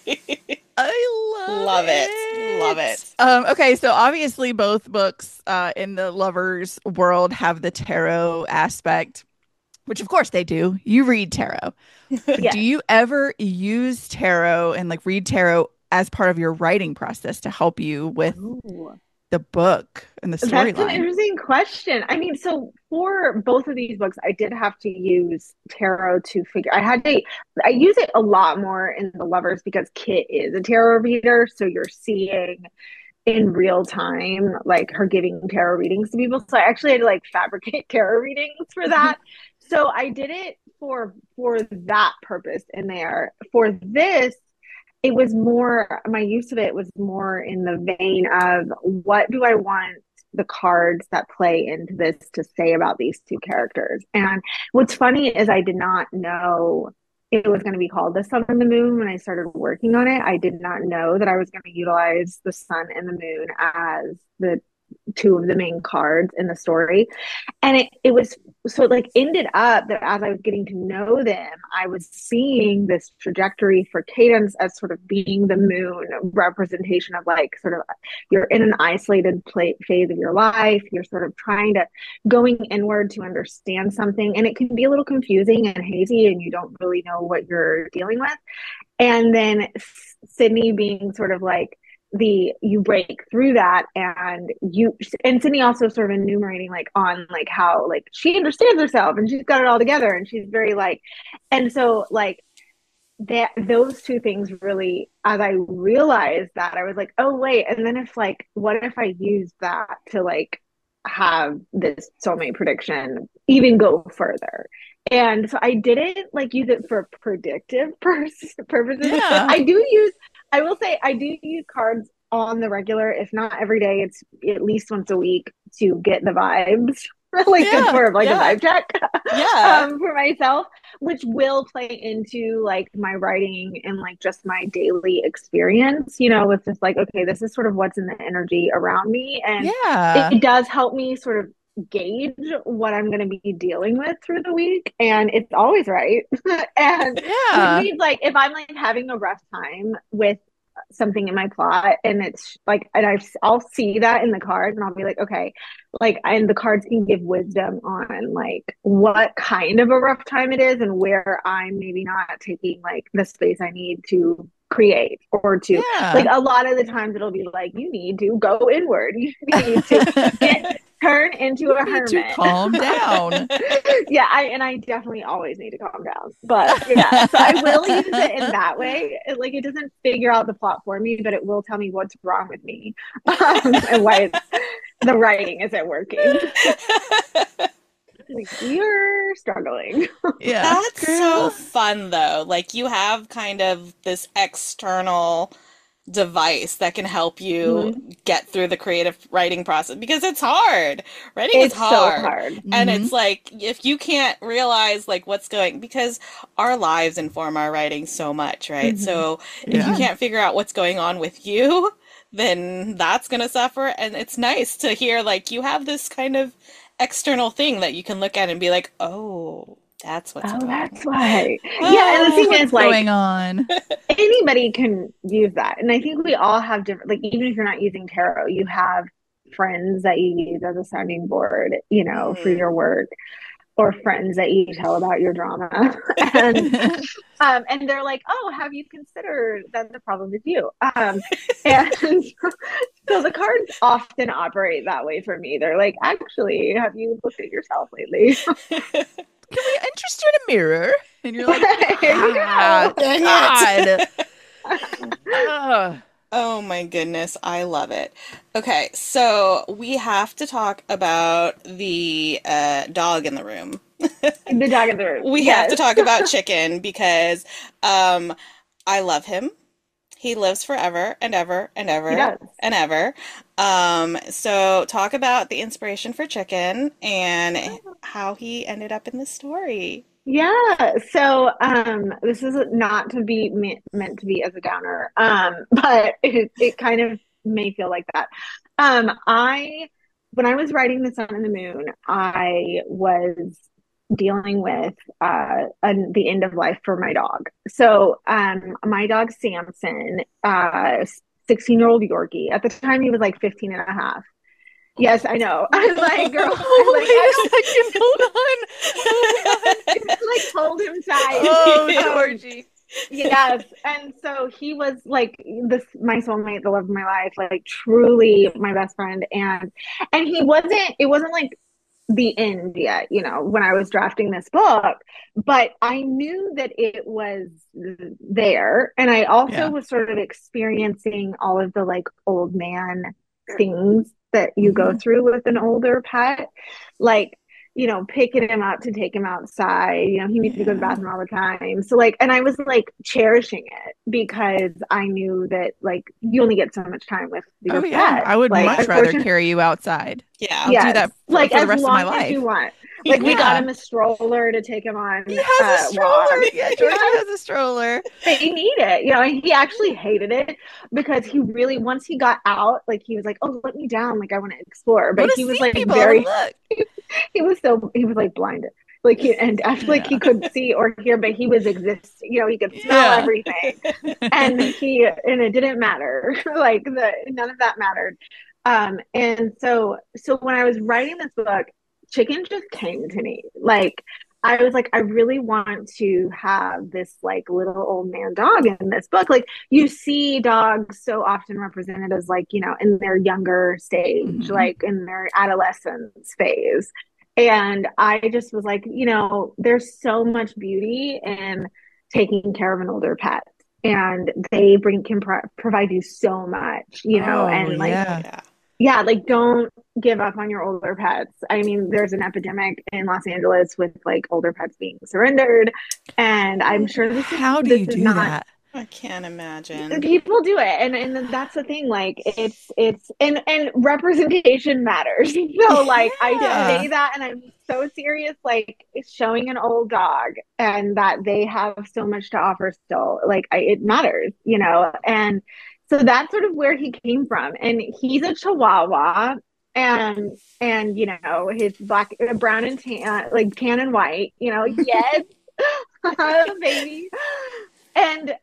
I Love it. Love it. Okay, so obviously both books in the lovers world have the tarot aspect, which of course they do. You read tarot. But Yes. do you ever use tarot and like read tarot as part of your writing process to help you with Ooh. the book and the That's an storyline? interesting question. I mean, so for both of these books, I did have to use tarot to figure. I use it a lot more in The Lovers because Kit is a tarot reader, so you're seeing in real time like her giving tarot readings to people. So I actually had to like fabricate tarot readings for that. So I did it for that purpose in there. For this, it was more, my use of it was more in the vein of what do I want the cards that play into this to say about these two characters. And what's funny is I did not know it was going to be called The Sun and the Moon when I started working on it. I did not know that I was going to utilize the sun and the moon as the two of the main cards in the story. And it was so it like ended up that as I was getting to know them, I was seeing this trajectory for Cadence as sort of being the moon representation of like sort of you're in an isolated phase of your life. You're sort of trying to going inward to understand something, and it can be a little confusing and hazy, and you don't really know what you're dealing with. And then Sydney being sort of like you break through that, and Sydney also sort of enumerating like on like how like she understands herself and she's got it all together and she's very like, and so like that those two things really, as I realized that, I was like, oh wait, and then if like what if I use that to like have this soulmate prediction even go further. And so I didn't like use it for predictive purposes. Yeah. I will say I do use cards on the regular, if not every day, it's at least once a week to get the vibes. Like Yeah, for like a vibe check for myself, which will play into like my writing and like just my daily experience, you know, with just like, okay, this is sort of what's in the energy around me. And Yeah. it does help me sort of gauge what I'm going to be dealing with through the week. And it's always right. And Yeah. which means like if I'm like having a rough time with something in my plot and it's like, and I'll see that in the cards and I'll be like, okay, like, and the cards can give wisdom on like what kind of a rough time it is and where I'm maybe not taking like the space I need to create or to like a lot of the times it'll be like you need to go inward, you need to turn into a hermit to calm down. Yeah, I definitely always need to calm down, but yeah, so I will use it in that way. Like it doesn't figure out the plot for me, but it will tell me what's wrong with me and why the writing isn't working. Like, you're struggling. Yeah. That's so fun though. Like you have kind of this external device that can help you get through the creative writing process because it's hard. Writing is hard. So hard. And it's like if you can't realize like what's going because our lives inform our writing so much, right? So if you can't figure out what's going on with you, then that's going to suffer. And it's nice to hear like you have this kind of external thing that you can look at and be like, oh, that's what's going on. That's why. Yeah, and the thing is, like, going on. Anybody can use that, and I think we all have different. Like, even if you're not using tarot, you have friends that you use as a sounding board, you know, for your work, or friends that you tell about your drama, and they're like, "Oh, have you considered that the problem is you?" And so So the cards often operate that way for me. They're like, actually, have you looked at yourself lately? Can we interest you in a mirror? And you're like, There you ah, go. Dang God. it. Ugh. Oh my goodness, I love it. Okay, so we have to talk about the dog in the room. The dog in the room. We have to Yes. talk about Chicken because um, I love him. He lives forever and ever and He ever does. and ever. So talk about the inspiration for Chicken and how he ended up in the story. Yeah. So this is not to be meant to be as a downer, but it kind of may feel like that. I when I was writing The Sun and the Moon, I was dealing with the end of life for my dog. So my dog Samson, 16-year-old Yorkie. At the time he was like 15 and a half. Yes, I know. I'm like, girl, I'm like, Oh, I wait a second. Hold on. don't like hold him tight. Oh, Um, Georgie. yes. And so he was like this my soulmate, the love of my life, like truly my best friend. And it wasn't like the end yet, when I was drafting this book, but I knew that it was there. And I also Yeah. was sort of experiencing all of the like old man things that you go Hmm. through with an older pet. Like, picking him up to take him outside. He needs to go to the Yeah. bathroom all the time. So like, and I was like cherishing it because I knew that like you only get so much time with Oh, your yeah. pet. I would Like, much rather unfortunately, carry you outside. I'll Yeah. do yes, that like for the as rest of my long as life. you want. Like we got Yeah. him a stroller to take him He on has a stroller. walks. Yeah, Georgie Yes, has a stroller. they need it. And he actually hated it because he really, once he got out, like he was like, "Oh, let me down. Like I want to explore." I But want to he was see like people. I want to very, look. he was like blinded. Like and actually like Yeah. he couldn't see or hear, but he was existing. He could smell Yeah. everything. And it didn't matter. Like none of that mattered. And so when I was writing this book, Chicken just came to me. Like I was like, I really want to have this like little old man dog in this book. Like you see dogs so often represented as like, in their younger stage, Hmm. like in their adolescence phase. And I just was like, there's so much beauty in taking care of an older pet. And they provide you so much, Oh, and like, Oh yeah. yeah. yeah, like don't give up on your older pets. I mean, there's an epidemic in Los Angeles with like older pets being surrendered, and I'm sure this is How do this you is do not that? I can't imagine. people do it, and that's the thing. Like it's and representation matters. So like I Yeah. Yeah. say that, and I'm so serious. Like it's showing an old dog and that they have so much to offer still. Like it matters, and so that's sort of where he came from, and he's a Chihuahua. And his black, brown and tan, like tan and white, yes, baby. And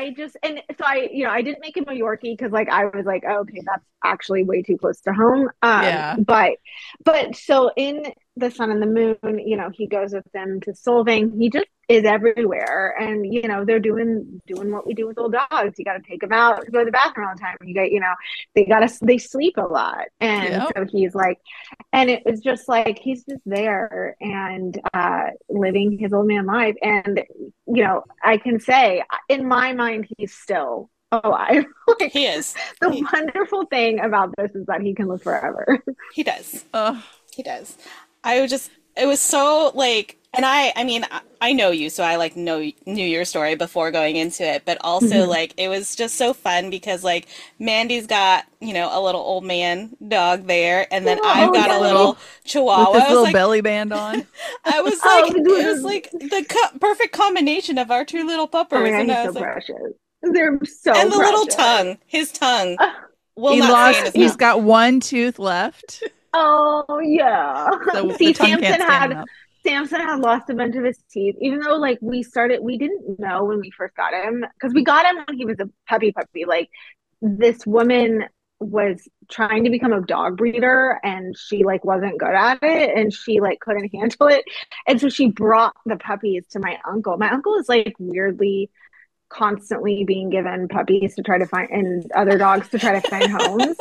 I didn't make him a Yorkie because like I was like, oh, okay, that's actually way too close to home. Yeah. But so in The Sun and the Moon, he goes with them to Solvang. He just is everywhere, and they're doing what we do with old dogs. You got to take them out to go to the bathroom all the time. They sleep a lot, and Yep. so he's like, and it was just like he's just there and living his old man life. And I can say in my mind he's still alive. Like He is. the He wonderful thing about this is that he can live forever. he does. Oh, He does. It was so like, and I mean, I know you, so I like knew your story before going into it, but also Mhm. like, it was just so fun because like, Mandy's got, a little old man dog there, and then I've Oh got a his yeah. little little with Chihuahua. his little belly band on. It was like the perfect combination of our two little Oh my puppers, god, and he's I so was like, precious. They're and so the little precious. tongue, his tongue Uh, will not stay in his He's mouth. got one tooth left. oh yeah. So the See, tongue can't stand him up. Samson had lost a bunch of his teeth, even though like we didn't know when we first got him because we got him when he was a puppy. Like this woman was trying to become a dog breeder and she like wasn't good at it and she like couldn't handle it. And so she brought the puppies to my uncle. My uncle is like weirdly constantly being given puppies to try to find and other dogs to try to find homes.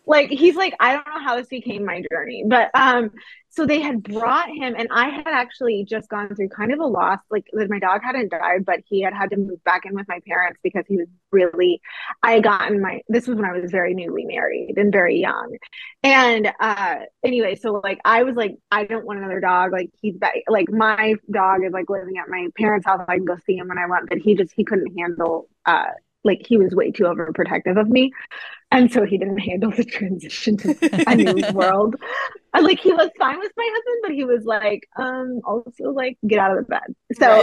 Like he's like, I don't know how this became my journey, but so they had brought him, and I had actually just gone through kind of a loss. Like my dog hadn't died, but he had to move back in with my parents because he was really. I had gotten my. This was when I was very newly married and very young, and anyway, so like I was like, I don't want another dog. Like he's back. Like my dog is like living at my parents' house. I can go see him when I want, but he couldn't handle. Like he was way too overprotective of me. And so he didn't handle the transition to a new world. And like he was fine with my husband, but he was like, also like get out of the bed.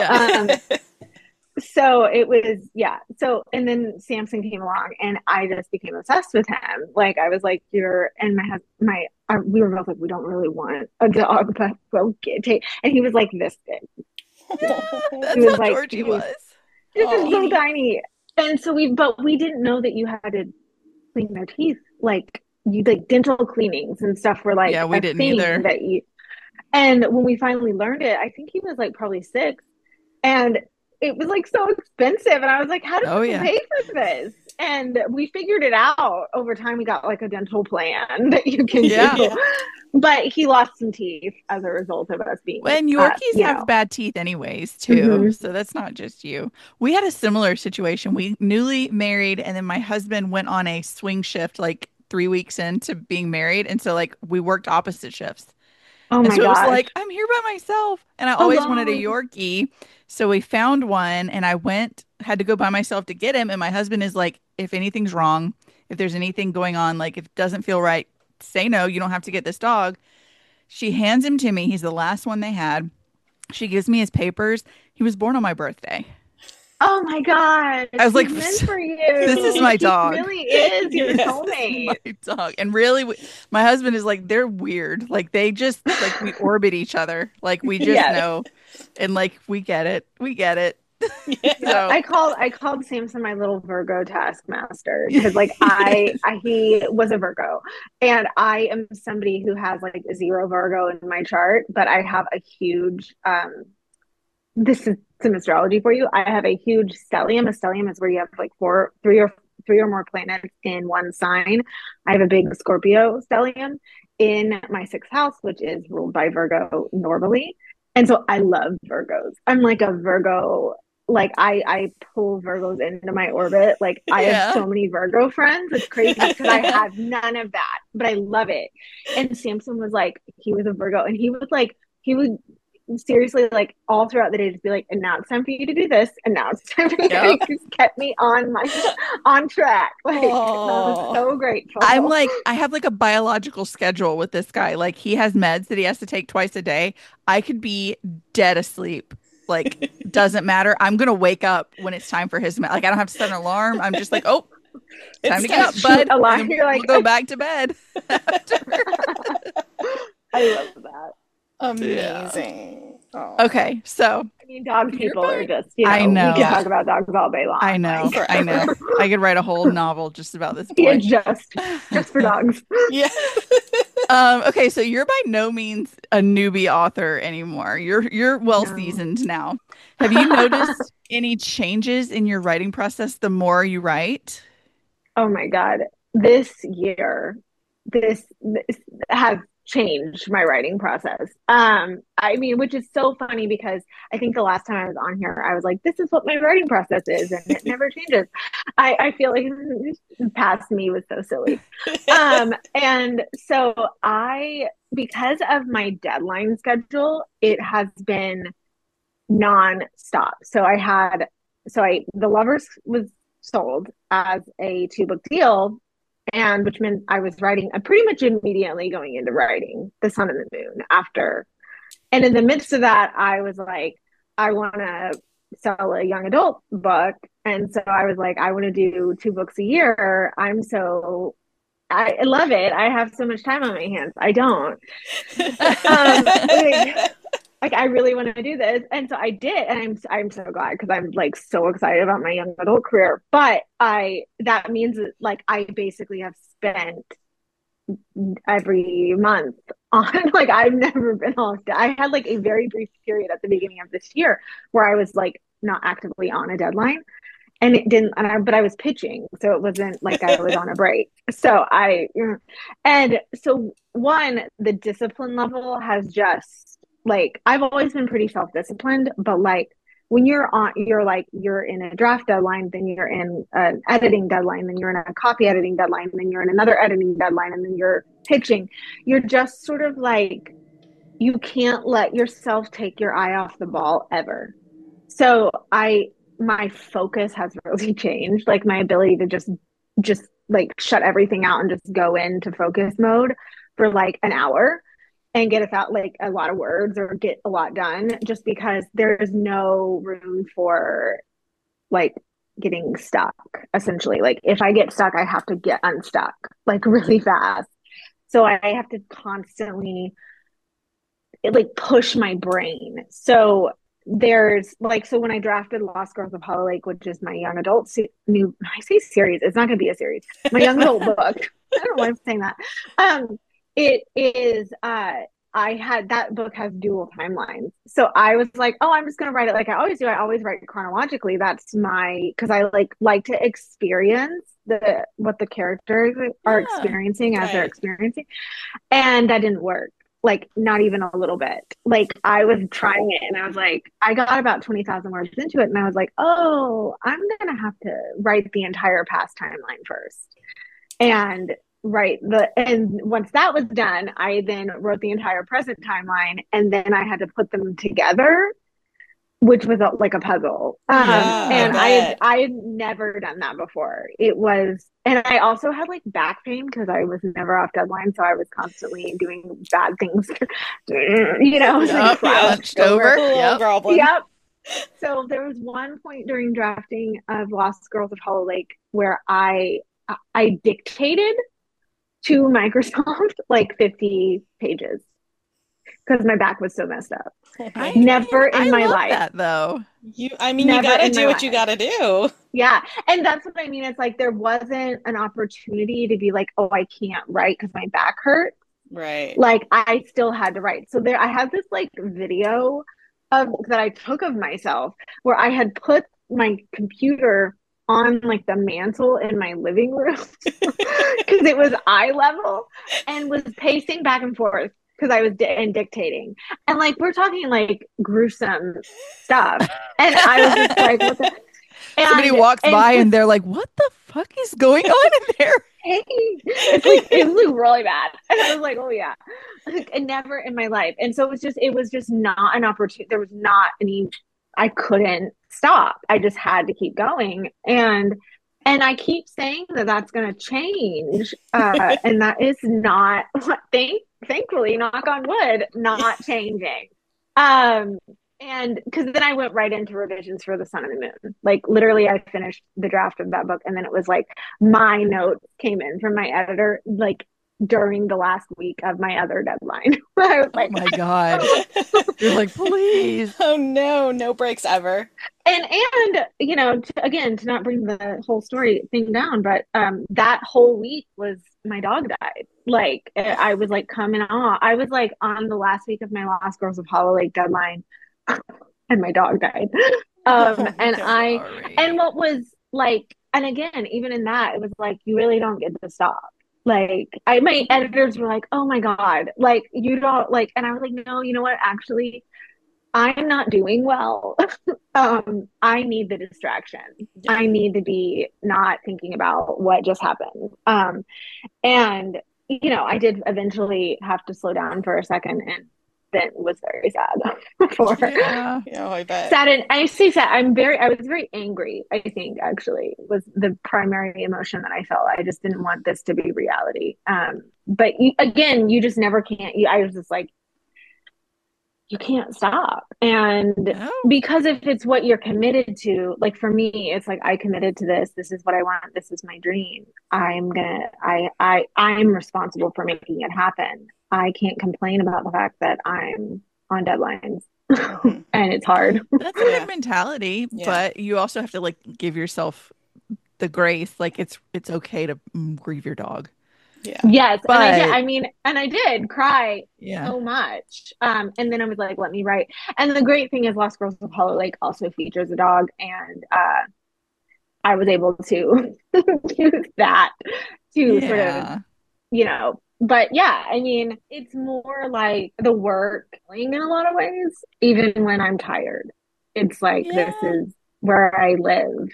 So so it was So and then Samson came along and I just became obsessed with him. Like I was like, you're and we were both like, we don't really want a dog, but we'll take and he was like this big. That's He was how like Georgie was. He was so tiny. And so we didn't know that you had to clean their teeth. Like you like dental cleanings and stuff were like we a didn't thing either. that you and when we finally learned it, I think he was like probably 6 and it was like so expensive and I was like, how do we pay for this? And we figured it out over time. We got like a dental plan that you can do. But he lost some teeth as a result of us being. And Yorkies have bad teeth anyways, too. So that's not just you. We had a similar situation. We newly married, and then my husband went on a swing shift like 3 weeks into being married. And so like we worked opposite shifts. Oh my so it was gosh. like, I'm here by myself. And I always wanted a Yorkie. So we found one and I had to go by myself to get him. And my husband is like, if anything's wrong, if there's anything going on, like if it doesn't feel right, say no, you don't have to get this dog. She hands him to me. He's the last one they had. She gives me his papers. He was born on my birthday. Oh my God. I was like, meant for you. This is my dog. He really is your soulmate. My dog. And really, my husband is like, they're weird. Like they just, like we orbit each other. Like we just know. And like, we get it. We get it. So. I called Samson my little Virgo taskmaster because like he was a Virgo and I am somebody who has like 0 Virgo in my chart, but I have a huge this is some astrology for you. I have a huge stellium. A stellium is where you have like three or more planets in one sign. I have a big Scorpio stellium in my 6th house, which is ruled by Virgo normally. And so I love Virgos. I'm like a Virgo. Like I pull Virgos into my orbit. Like I have so many Virgo friends. It's crazy because I have none of that, but I love it. And Samson was like, he was a Virgo and he would seriously like all throughout the day just be like, and now it's time for you to do this, and now it's time for you to just kept me on track. Like I was so grateful. I'm like, I have like a biological schedule with this guy. Like he has meds that he has to take twice a day. I could be dead asleep. Like doesn't matter. I'm gonna wake up when it's time for his med. Like I don't have to set an alarm. I'm just like, oh, time to get up, bud. You're like, we'll go back to bed. I love that. Amazing. Okay, so I mean, dog people are just, I know. We can talk about dogs all day long. I know. I could write a whole novel just about this point. Just for dogs. Okay, so you're by no means a newbie author anymore. You're well seasoned now. Have you noticed any changes in your writing process the more you write? Oh my God. This year, this has changed my writing process. I mean, which is so funny because I think the last time I was on here, I was like, this is what my writing process is, and it never changes. I feel like past me was so silly. And so because of my deadline schedule, it has been non-stop. The Lovers was sold as a 2-book deal, and which meant I was writing pretty much immediately going into writing The Sun and the Moon after. And in the midst of that, I was like, I want to sell a young adult book. And so I was like, I want to do 2 books a year. I love it. I have so much time on my hands. I don't. Like I really want to do this. And so I did. And I'm so glad because I'm like so excited about my young adult career. But that means that like I basically have spent every month on like I've never been off. I had like a very brief period at the beginning of this year where I was like not actively on a deadline. and it didn't, but I was pitching, so it wasn't like I was on a break. So and so one, the discipline level has just like, I've always been pretty self-disciplined, but like when you're in a draft deadline, then you're in an editing deadline, then you're in a copy editing deadline, then you're in another editing deadline, and then you're pitching. You're just sort of like, you can't let yourself take your eye off the ball ever. So my focus has really changed. Like my ability to just like shut everything out and just go into focus mode for like an hour and get out like a lot of words or get a lot done, just because there is no room for like getting stuck, essentially. Like if I get stuck, I have to get unstuck like really fast. So I have to constantly like push my brain. So there's like, so when I drafted Lost Girls of Hollow Lake, which is my young adult I say series, it's not going to be a series, my young adult book. I don't know why I'm saying that. It is, I had, that book has dual timelines. So I was like, oh, I'm just going to write it like I always do. I always write chronologically. That's because I like to experience what the characters are experiencing as they're experiencing. And that didn't work. Like not even a little bit. Like I was trying it and I was like, I got about 20,000 words into it and I was like, oh, I'm going to have to write the entire past timeline first. And and once that was done, I then wrote the entire present timeline, and then I had to put them together, which was like a puzzle. And I had never done that before. It was, and I also had like back pain because I was never off deadline, so I was constantly doing bad things. Like crouched over. Yep. So there was one point during drafting of Lost Girls of Hollow Lake where I dictated to Microsoft like 50 pages because my back was so messed up. Never in my life. That though. You gotta do what you gotta do. Yeah. And that's what I mean. It's like there wasn't an opportunity to be like, oh, I can't write because my back hurt. Right. Like I still had to write. So I had this like video that I took of myself where I had put my computer on like the mantle in my living room because it was eye level and was pacing back and forth because I was dictating. And like, we're talking like gruesome stuff. And I was just like, what the? Somebody walks by and they're like, what the fuck is going on in there? Hey, it was like really bad. And I was like, oh yeah, like, never in my life. And so it was just not an opportunity. There was not any, I couldn't stop. I just had to keep going. And I keep saying that that's going to change. And that is not, thankfully, knock on wood, not changing. And because then I went right into revisions for The Sun and the Moon. Like literally I finished the draft of that book. And then it was like my notes came in from my editor, like during the last week of my other deadline. I was like, oh my God. You're like, please. Oh no, no breaks ever. And to not bring the whole story thing down, but that whole week was my dog died. Like I was like coming on. I was like on the last week of my Lost Girls of Hollow Lake deadline, and my dog died. And what was like, and again, even in that, it was like you really don't get to stop. Like my editors were like, oh my God, like you don't like, and I was like, no, you know what? Actually, I'm not doing well. I need the distraction. Yeah. I need to be not thinking about what just happened. And I did eventually have to slow down for a second, and then was very sad. I bet. Sad, and I say sad. I was very angry. I think actually was the primary emotion that I felt. I just didn't want this to be reality. But you just never can't. I was just like, you can't stop. And because if it's what you're committed to, like for me, it's like, I committed to this. This is what I want. This is my dream. I'm responsible for making it happen. I can't complain about the fact that I'm on deadlines and it's hard. That's a good mentality, but you also have to like give yourself the grace. Like it's okay to grieve your dog. Yeah. Yes. But, and I did cry so much. And then I was like, let me write. And the great thing is Lost Girls of Hollow Lake also features a dog. And I was able to use that to sort of, Yeah. but yeah, I mean, it's more like the work in a lot of ways, even when I'm tired. It's like this Yeah. is where I live.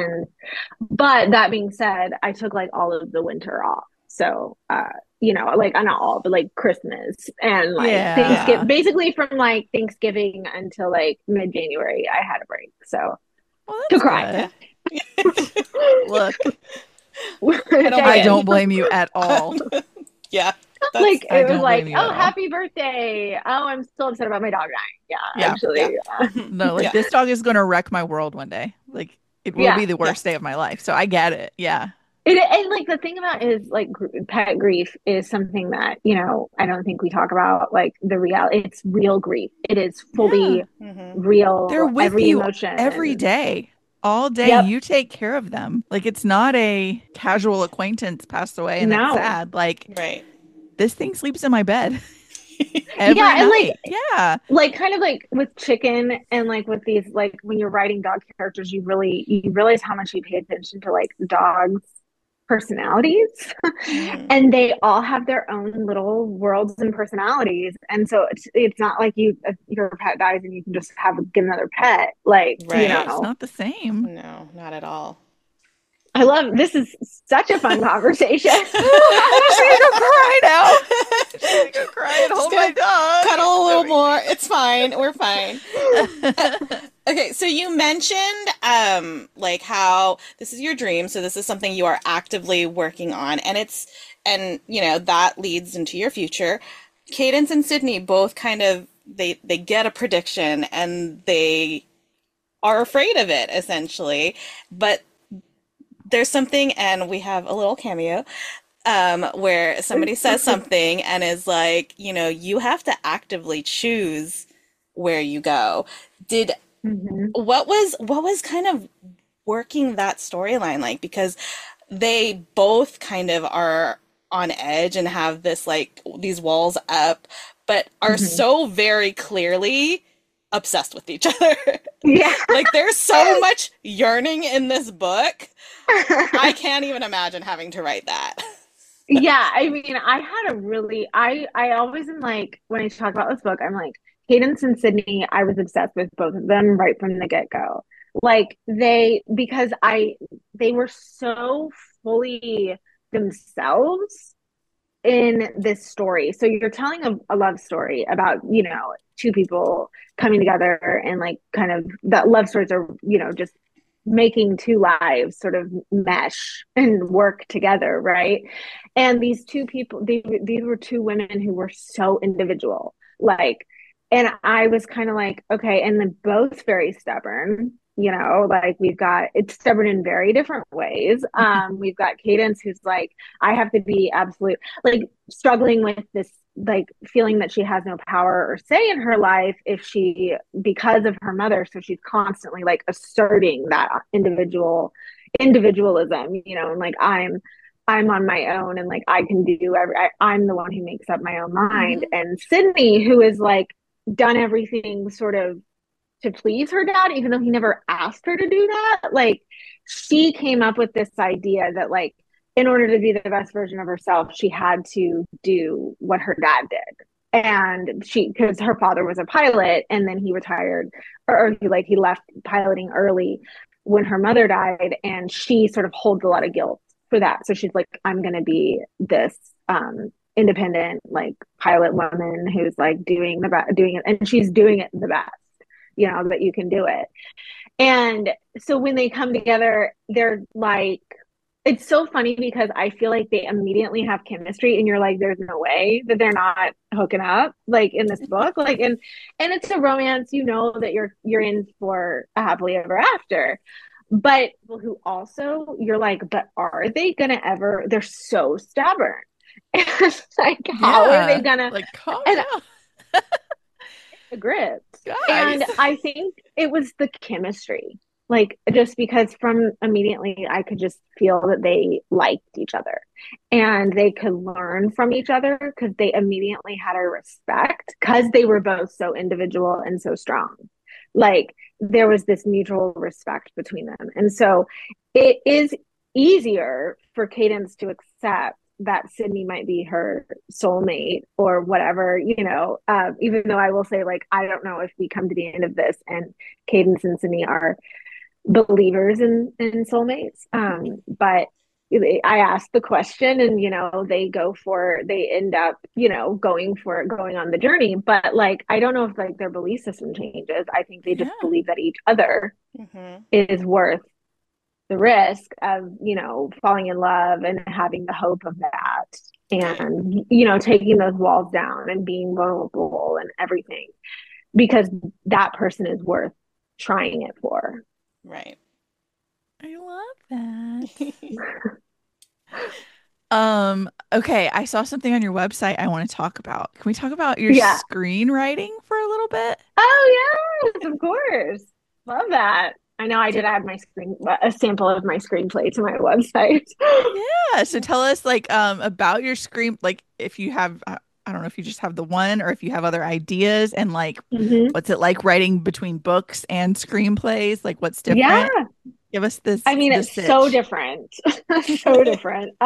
But that being said, I took like all of the winter off. So, like not all, but like Christmas and like Yeah. Thanksgiving, basically from like Thanksgiving until like mid-January, I had a break. So Well, to that's cry. Yeah. good. Look, I don't I blame don't you. blame you at all. Yeah. That's Like I it was don't blame like, you at oh, all. happy birthday. Oh, I'm still upset about my dog dying. Yeah, Yeah. yeah. actually. No, like Yeah. this dog is going to wreck my world one day. Like it will Yeah. be the Yeah. worst day of my life. So I get it. Yeah. And like the thing about is like pet grief is something that, I don't think we talk about like the reality. It's real grief. It is Yeah. fully Hmm. They're real, with every you every emotion. day. All day Yep. you take care of them. Like it's not a casual acquaintance passed away and that's No. sad. Like Right. this thing sleeps in my bed every Yeah, and night. Yeah. like kind of like with chicken and like with these like when you're writing dog characters, you realize how much you pay attention to like dogs personalities. Mm. And they all have their own little worlds and personalities, and so it's not like your pet dies and you can just get another pet, like, No, Right. it's not the same. No, not at all. I love this is such a fun conversation. I just need to go cry now. I just need to go cry and Just hold gonna my dog. cuddle a little It's more. It's fine. We're fine. everything. Okay, so you mentioned like how this is your dream, so this is something you are actively working on, and that leads into your future. Cadence and Sydney both kind of they get a prediction and they are afraid of it essentially, but there's something, and we have a little cameo where somebody says something and is like, you have to actively choose where you go. Did Mhm. what was kind of working that storyline like? Because they both kind of are on edge and have this like these walls up, but are Mhm. so very clearly obsessed with each other. Yeah. Like there's so much yearning in this book. I can't even imagine having to write that. Yeah, I mean, I had a really I always am like when I talk about this book, I'm like Cadence and Sydney, I was obsessed with both of them right from the get-go. Like because they were so fully themselves in this story. So you're telling a love story about, two people coming together and like kind of that love stories are, just making two lives sort of mesh and work together, right? And these two people, these were two women who were so individual. Like, and I was kind of like, okay, and then both very stubborn, like we've got it's stubborn in very different ways. We've got Cadence who's like, I have to be absolute, like struggling with this like feeling that she has no power or say in her life if she because of her mother, so she's constantly like asserting that individualism, and like I'm on my own and like I can do I'm the one who makes up my own mind. Hmm. And Sydney, who is like done everything sort of to please her dad, even though he never asked her to do that. Like she came up with this idea that like in order to be the best version of herself, she had to do what her dad did. And because her father was a pilot and then he retired or he left piloting early when her mother died. And she sort of holds a lot of guilt for that. So she's like, I'm going to be this, independent, like pilot woman who's like doing it. And she's doing it the best, that you can do it. And so when they come together, they're like, it's so funny because I feel like they immediately have chemistry and you're like, there's no way that they're not hooking up like in this book. Like, and it's a romance, that you're in for a happily ever after. But people who also you're like, but are they gonna ever, they're so stubborn. And it's like, how are they Yeah. gonna, Like calm and down, the grips. guys. And I think it was the chemistry. Like just because from immediately I could just feel that they liked each other and they could learn from each other because they immediately had a respect because they were both so individual and so strong. Like there was this mutual respect between them. And so it is easier for Cadence to accept that Sydney might be her soulmate or whatever, even though I will say, like, I don't know if we come to the end of this and Cadence and Sydney are believers in soulmates. But I asked the question and, they end up, going on the journey. But like, I don't know if like their belief system changes. I think they just Yeah. believe that each other is worth the risk of, falling in love and having the hope of that and, taking those walls down and being vulnerable and everything because that person is worth trying it for. Right. I love that. Okay, I saw something on your website I want to talk about. Can we talk about your Yeah. screenwriting for a little bit? Oh, yes, of course. Love that. I know I So, did add a sample of my screenplay to my website. yeah, so tell us like about your screen, like if you have I don't know if you just have the one or if you have other ideas and like hmm what's it like writing between books and screenplays? Like what's different? Yeah. Give us I mean, the it's so sitch. different. So different.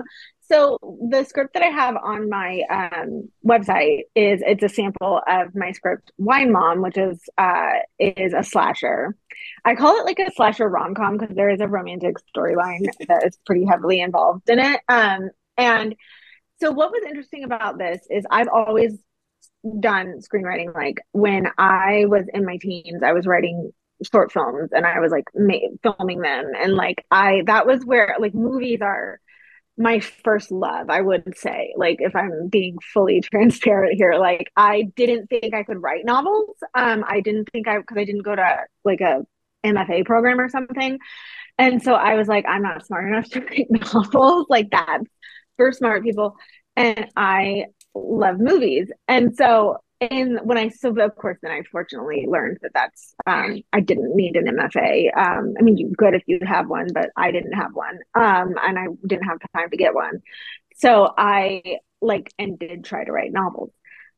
So the script that I have on my website it's a sample of my script Wine Mom, which is a slasher. I call it like a slasher rom-com because there is a romantic storyline that is pretty heavily involved in it. And so what was interesting about this is I've always done screenwriting. Like when I was in my teens, I was writing short films and I was like filming them. And like that was where like movies are my first love, I would say. Like if I'm being fully transparent here, like I didn't think I could write novels. I didn't think because I didn't go to like a MFA program or something. And so I was like, I'm not smart enough to write novels like that for smart people. And I love movies. And so of course then I fortunately learned that that's I didn't need an MFA. I mean you could if you have one, but I didn't have one. And I didn't have time to get one. So I like and did try to write novels.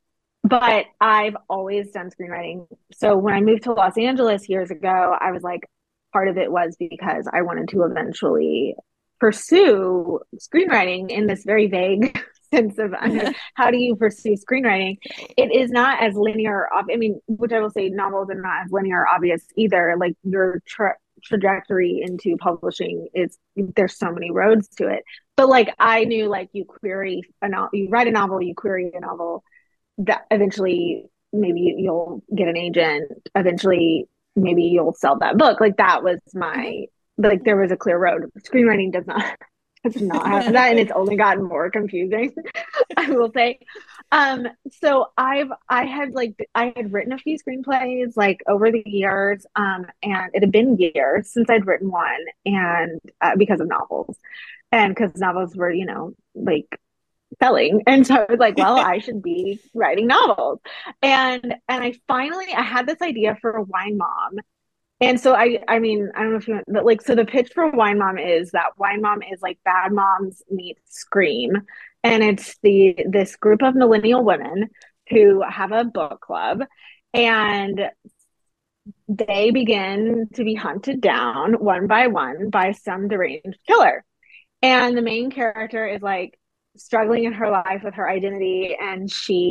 But I've always done screenwriting. So when I moved to Los Angeles years ago, I was like, part of it was because I wanted to eventually pursue screenwriting in this very vague sense of how do you pursue screenwriting? It is not as linear. I mean, which I will say, novels are not as linear or obvious either. Like your trajectory into publishing is there's so many roads to it. But like I knew, like you write a novel, you query a novel that eventually maybe you'll get an agent, eventually maybe you'll sell that book. Like that was my like there was a clear road. Screenwriting does not have that, and it's only gotten more confusing. I will say. So I had written a few screenplays like over the years, and it had been years since I'd written one, and because of novels, and because novels were like selling. And so I was like, well, I should be writing novels. And I had this idea for a Wine Mom. And so I mean, I don't know if you want, but like, so the pitch for Wine Mom is that Wine Mom is like Bad Moms meet Scream. And it's this group of millennial women who have a book club and they begin to be hunted down one by one by some deranged killer. And the main character is like struggling in her life with her identity, and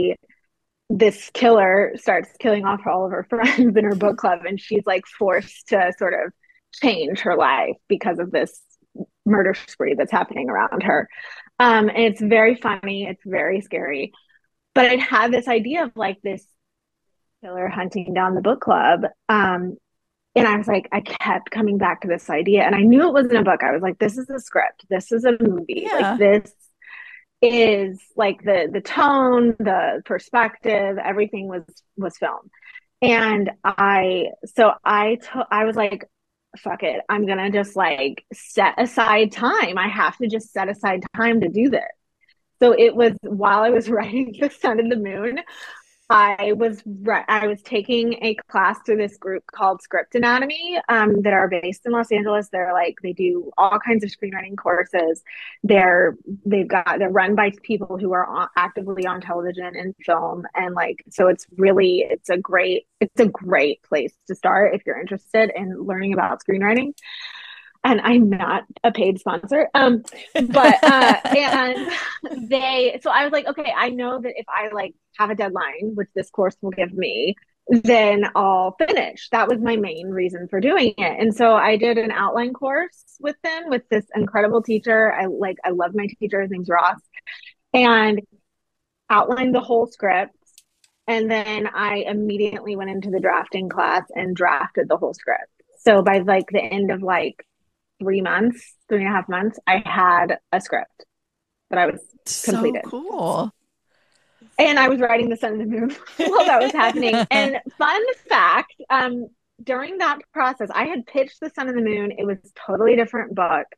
this killer starts killing off all of her friends in her book club, and she's like forced to sort of change her life because of this murder spree that's happening around her. And it's very funny, it's very scary. But I'd had this idea of like this killer hunting down the book club. And I was like, I kept coming back to this idea, and I knew it wasn't a book. I was like, this is a script. This is a movie. Like Yeah. this is like the tone, the perspective, everything was film. And I was like, fuck it. I'm gonna just like set aside time. I have to just set aside time to do this. So it was while I was writing The Sun and the Moon, I was taking a class through this group called Script Anatomy that are based in Los Angeles. They do all kinds of screenwriting courses. They're run by people who are actively on television and film, and like so it's a great place to start if you're interested in learning about screenwriting. and I'm not a paid sponsor. But and so I was like, okay, I know that if I like have a deadline, which this course will give me, then I'll finish. That was my main reason for doing it. And so I did an outline course with them with this incredible teacher. I love my teacher. His name's Ross. And outlined the whole script. And then I immediately went into the drafting class and drafted the whole script. So by like the end of like 3 months, 3.5 months, I had a script that I was completed. So cool. And I was writing The Sun and the Moon while that was happening. And fun fact, during that process, I had pitched The Sun and the Moon. It was a totally different book.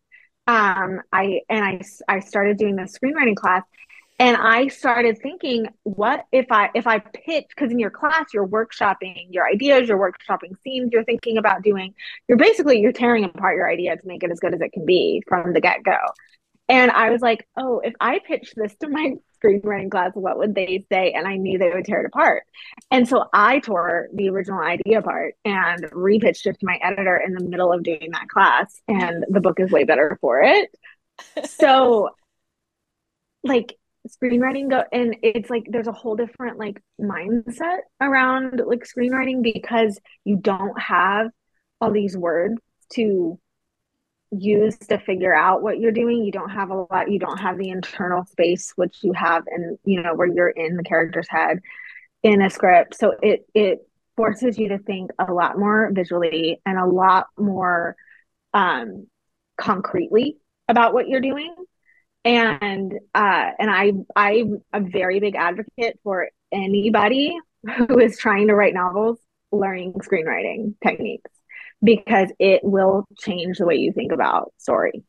I started doing the screenwriting class, and I started thinking, what if I pitch, because in your class you're workshopping your ideas, you're workshopping scenes you're thinking about doing. You're tearing apart your idea to make it as good as it can be from the get-go. And I was like, oh, if I pitched this to my screenwriting class, what would they say? And I knew they would tear it apart. And so I tore the original idea apart and repitched it to my editor in the middle of doing that class. And the book is way better for it. So like screenwriting and it's like there's a whole different like mindset around like screenwriting, because you don't have all these words to use to figure out what you're doing. You don't have the internal space which you have in, where you're in the character's head in a script. So it forces you to think a lot more visually and a lot more concretely about what you're doing. And I'm a very big advocate for anybody who is trying to write novels learning screenwriting techniques, because it will change the way you think about story.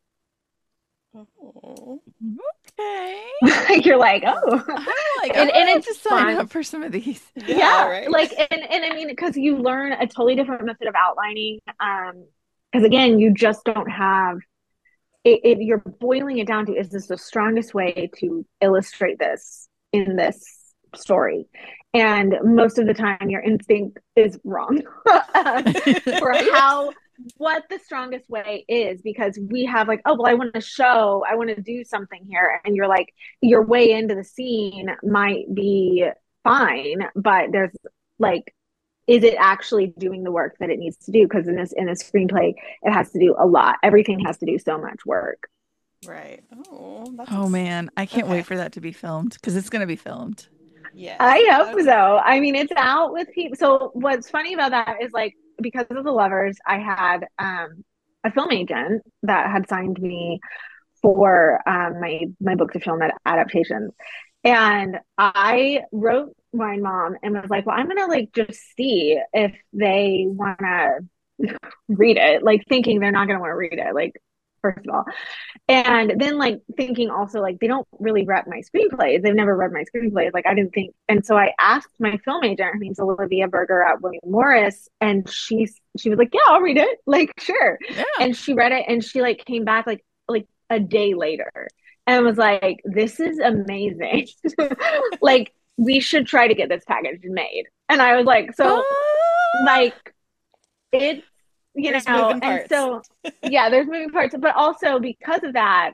Oh, okay. You're like, oh, I'm like, and it's it's to sign fun. up for some of these. Yeah, right. like, and I mean, because you learn a totally different method of outlining. Because again, you just don't have it. You're boiling it down to, is this the strongest way to illustrate this in this story? And most of the time your instinct is wrong for what the strongest way is, because we have like, oh, well, I want to do something here. And you're like, your way into the scene might be fine, but there's like, is it actually doing the work that it needs to do? Because in a screenplay, it has to do a lot. Everything has to do so much work. Right. Oh man, I can't wait for that to be filmed, because it's going to be filmed. Yeah, I hope so. I mean, it's out with people. So what's funny about that is, like, because of The Lovers, I had a film agent that had signed me for my book to film adaptations. And I wrote my mom and was like, well, I'm gonna like just see if they wanna read it, like thinking they're not gonna want to read it, like, first of all. And then like thinking also, like, they don't really rep my screenplays. They've never read my screenplays. Like, I didn't think. And so I asked my film agent, her name's Olivia Berger at William Morris, and she was like, yeah, I'll read it. Like, sure. Yeah. And she read it, and she like came back like a day later and was like, this is amazing. Like, we should try to get this package made. And I was like, so like, it's, there's moving parts. And so, yeah, there's moving parts, but also because of that,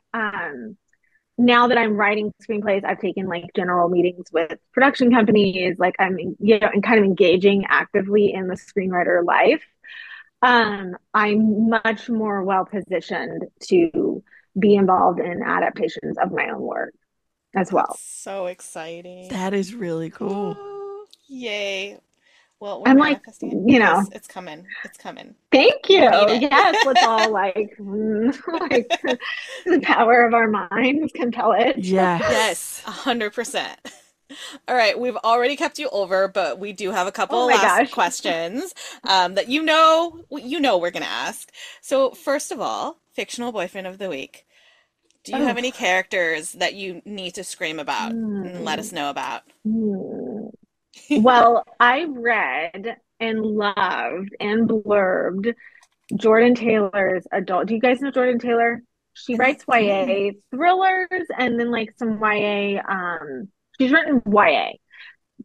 now that I'm writing screenplays, I've taken like general meetings with production companies, like I'm, and kind of engaging actively in the screenwriter life. I'm much more well positioned to be involved in adaptations of my own work as well. That's so exciting. That is really cool. Ooh, yay. Well, we're I'm like, it's coming. It's coming. Thank you. Yes, let's all like the power of our minds compel it. Yes, 100%. All right, we've already kept you over, but we do have a couple last questions that we're gonna ask. So first of all, fictional boyfriend of the week. Do you have any characters that you need to scream about and let us know about? Well, I read and loved and blurbed Jordan Taylor's adult. Do you guys know Jordan Taylor? She writes YA thrillers and then like some YA. She's written YA,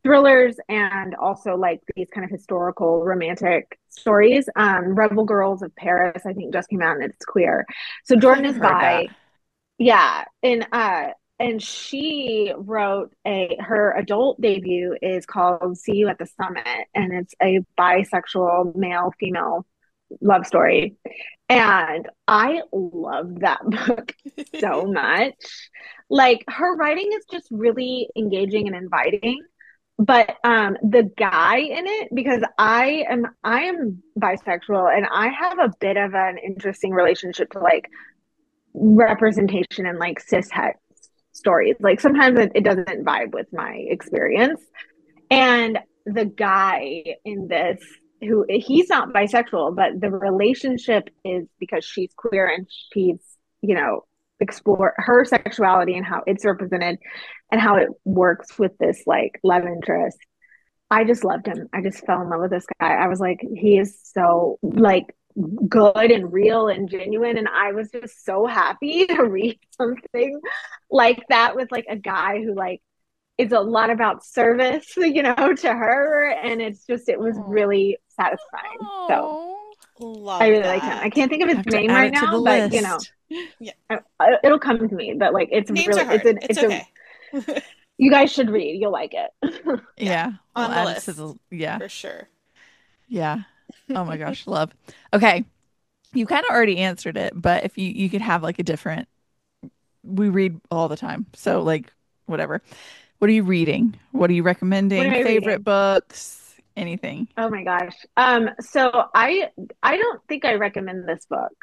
thrillers and also like these kind of historical romantic stories. Rebel Girls of Paris, I think, just came out and it's queer. So I feel like Jordan I've is heard that. bi. Yeah, and she wrote her adult debut is called See You at the Summit, and it's a bisexual male female love story. And I love that book so much. Like her writing is just really engaging and inviting. But the guy in it, because I am bisexual and I have a bit of an interesting relationship to like representation and like cis het stories. Like sometimes it doesn't vibe with my experience. And the guy in this, who he's not bisexual, but the relationship is because she's queer and she's, you know, explore her sexuality and how it's represented and how it works with this like love interest. I just loved him. I just fell in love with this guy. I was like, he is so like good and real and genuine. And I was just so happy to read something like that with like a guy who like is a lot about service, you know, to her. And it was really satisfying. So Oh, I Love really liked him. I that. can't think of I his have to name add right it to the now, but you know, list. Yeah. it'll come to me. But like, Names are hard. It's okay. you guys should read. You'll like it. Yeah. Yeah, we'll On the add it to list the yeah. for sure. Yeah. Oh my gosh, love. Okay. You kind of already answered it, but if you could have like a different, we read all the time. So like whatever. What are you reading? What are you What am recommending? I Favorite reading? books? Anything? Oh my gosh. So I don't think I recommend this book.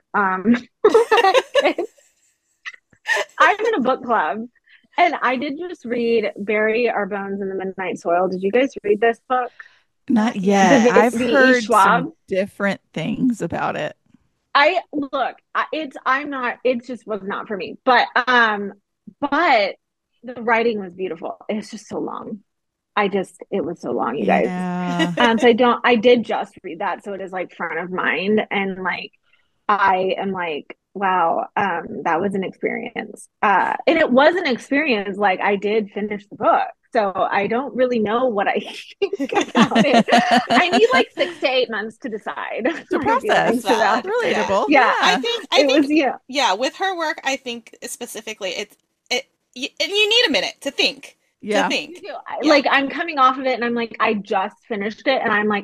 I'm in a book club and I did just read Bury Our Bones in the Midnight Soil. Did you guys read this book? Not Not yet. yet. I've The E. heard Schwab. some different things about it. I look, I'm not, it just was not for me. But the writing was beautiful. It's just so long. It was so long, you guys. Yeah. I did just read that. So it is like front of mind. And like, I am like, wow, that was an experience. And it was an experience. Like I did finish the book. So I don't really know what I think about it. I need like 6 to 8 months to decide To my process. feelings about Valid. it. Yeah. Relatable. Yeah, Yeah. I it think, was, yeah. yeah, with her work, I think specifically and you need a minute to think. To Yeah. think. Yeah. Like I'm coming off of it and I'm like, I just finished it and I'm like,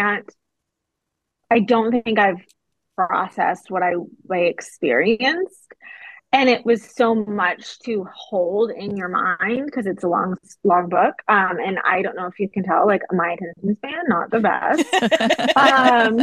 I don't think I've processed what I experienced. And it was so much to hold in your mind because it's a long, long book. And I don't know if you can tell, like my attention span, not the best. Um,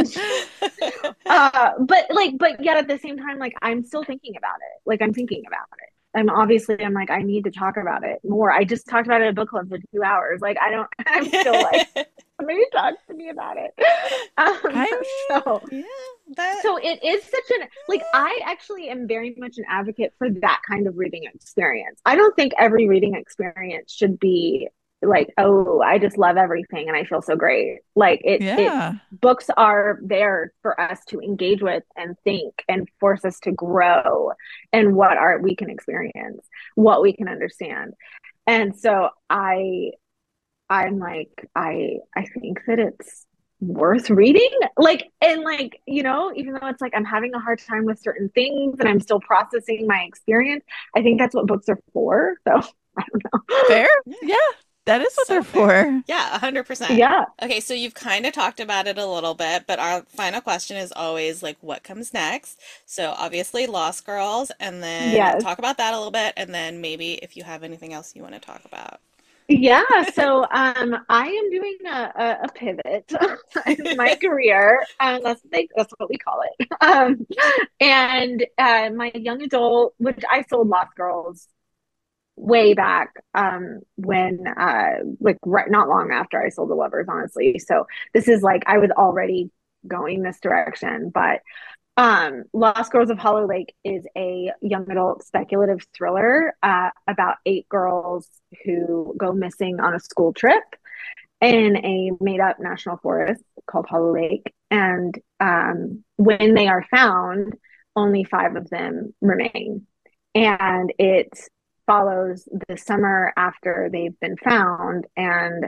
but yet at the same time, like I'm still thinking about it. Like I'm thinking about it. I'm like, I need to talk about it more. I just talked about it at a book club for 2 hours. Like I'm still like, maybe talk to me about it. I So Yeah, that so it is such an like I actually am very much an advocate for that kind of reading experience. I don't think every reading experience should be like, oh, I just love everything and I feel so great. Like it yeah. books are there for us to engage with and think and force us to grow and what art we can experience, what we can understand. And so I'm like, I think that it's worth reading. Like, and like, you know, even though it's like I'm having a hard time with certain things and I'm still processing my experience, I think that's what books are for. So I don't know. Fair? yeah, Yeah. That is what so they're fair. for. Yeah, 100%. Yeah. Okay, so you've kind of talked about it a little bit, but our final question is always like, what comes next? So obviously, Lost Girls, and then Yes. talk about that a little bit, and then maybe if you have anything else you want to talk about. Yeah, so I am doing a pivot in my career. That's what we call it. And my young adult, which I sold Lost Girls way back when like right not long after I sold The Lovers, honestly. So this is like I was already going this direction, but Lost Girls of Hollow Lake is a young adult speculative thriller about 8 girls who go missing on a school trip in a made up national forest called Hollow Lake. And when they are found, only 5 of them remain. And it follows the summer after they've been found and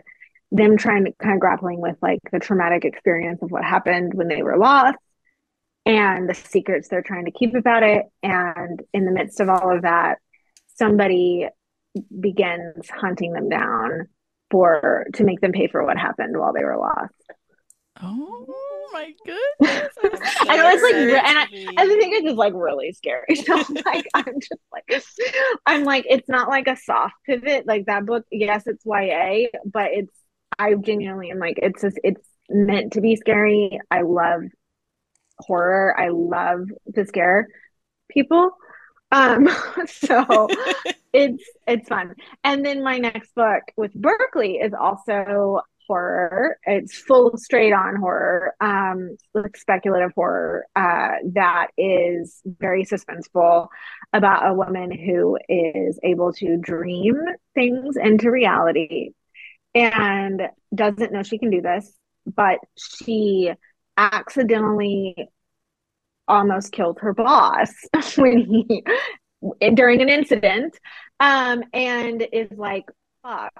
them trying to kind of grappling with like the traumatic experience of what happened when they were lost and the secrets they're trying to keep about it. And in the midst of all of that, somebody begins hunting them down for to make them pay for what happened while they were lost. Oh my goodness. I know it's like, Excited and to I read. think it's just like really scary. So like, I'm like, it's not like a soft pivot. Like that book, yes, it's YA, but I genuinely am like, it's meant to be scary. I love horror. I love to scare people. Um, so it's fun. And then my next book with Berkeley is also horror. It's full straight on horror, like speculative horror, that is very suspenseful about a woman who is able to dream things into reality and doesn't know she can do this, but she accidentally almost killed her boss when he during an incident, and is like, fuck,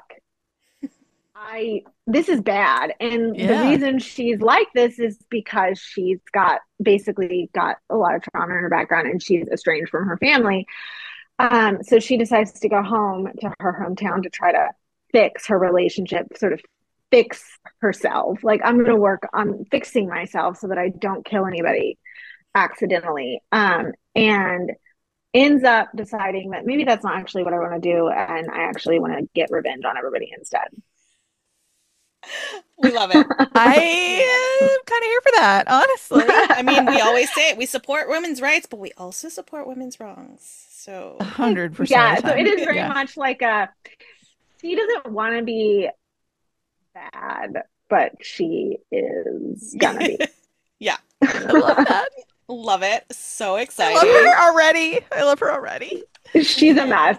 I this is bad. And the Yeah. reason she's like this is because she's got basically got a lot of trauma in her background and she's estranged from her family. So she decides to go home to her hometown to try to fix her relationship, sort of fix herself. Like, I'm going to work on fixing myself so that I don't kill anybody accidentally. And ends up deciding that maybe that's not actually what I want to do. And I actually want to get revenge on everybody instead. We love it. I am kind of here for that, honestly. I mean, we always say it. We support women's rights, but we also support women's wrongs. So 100% Yeah, of the so it time. is very Yeah. much like she doesn't want to be bad, but she is gonna be. yeah, I love that. love it. So I exciting. love her already. I love her already. She's a mess.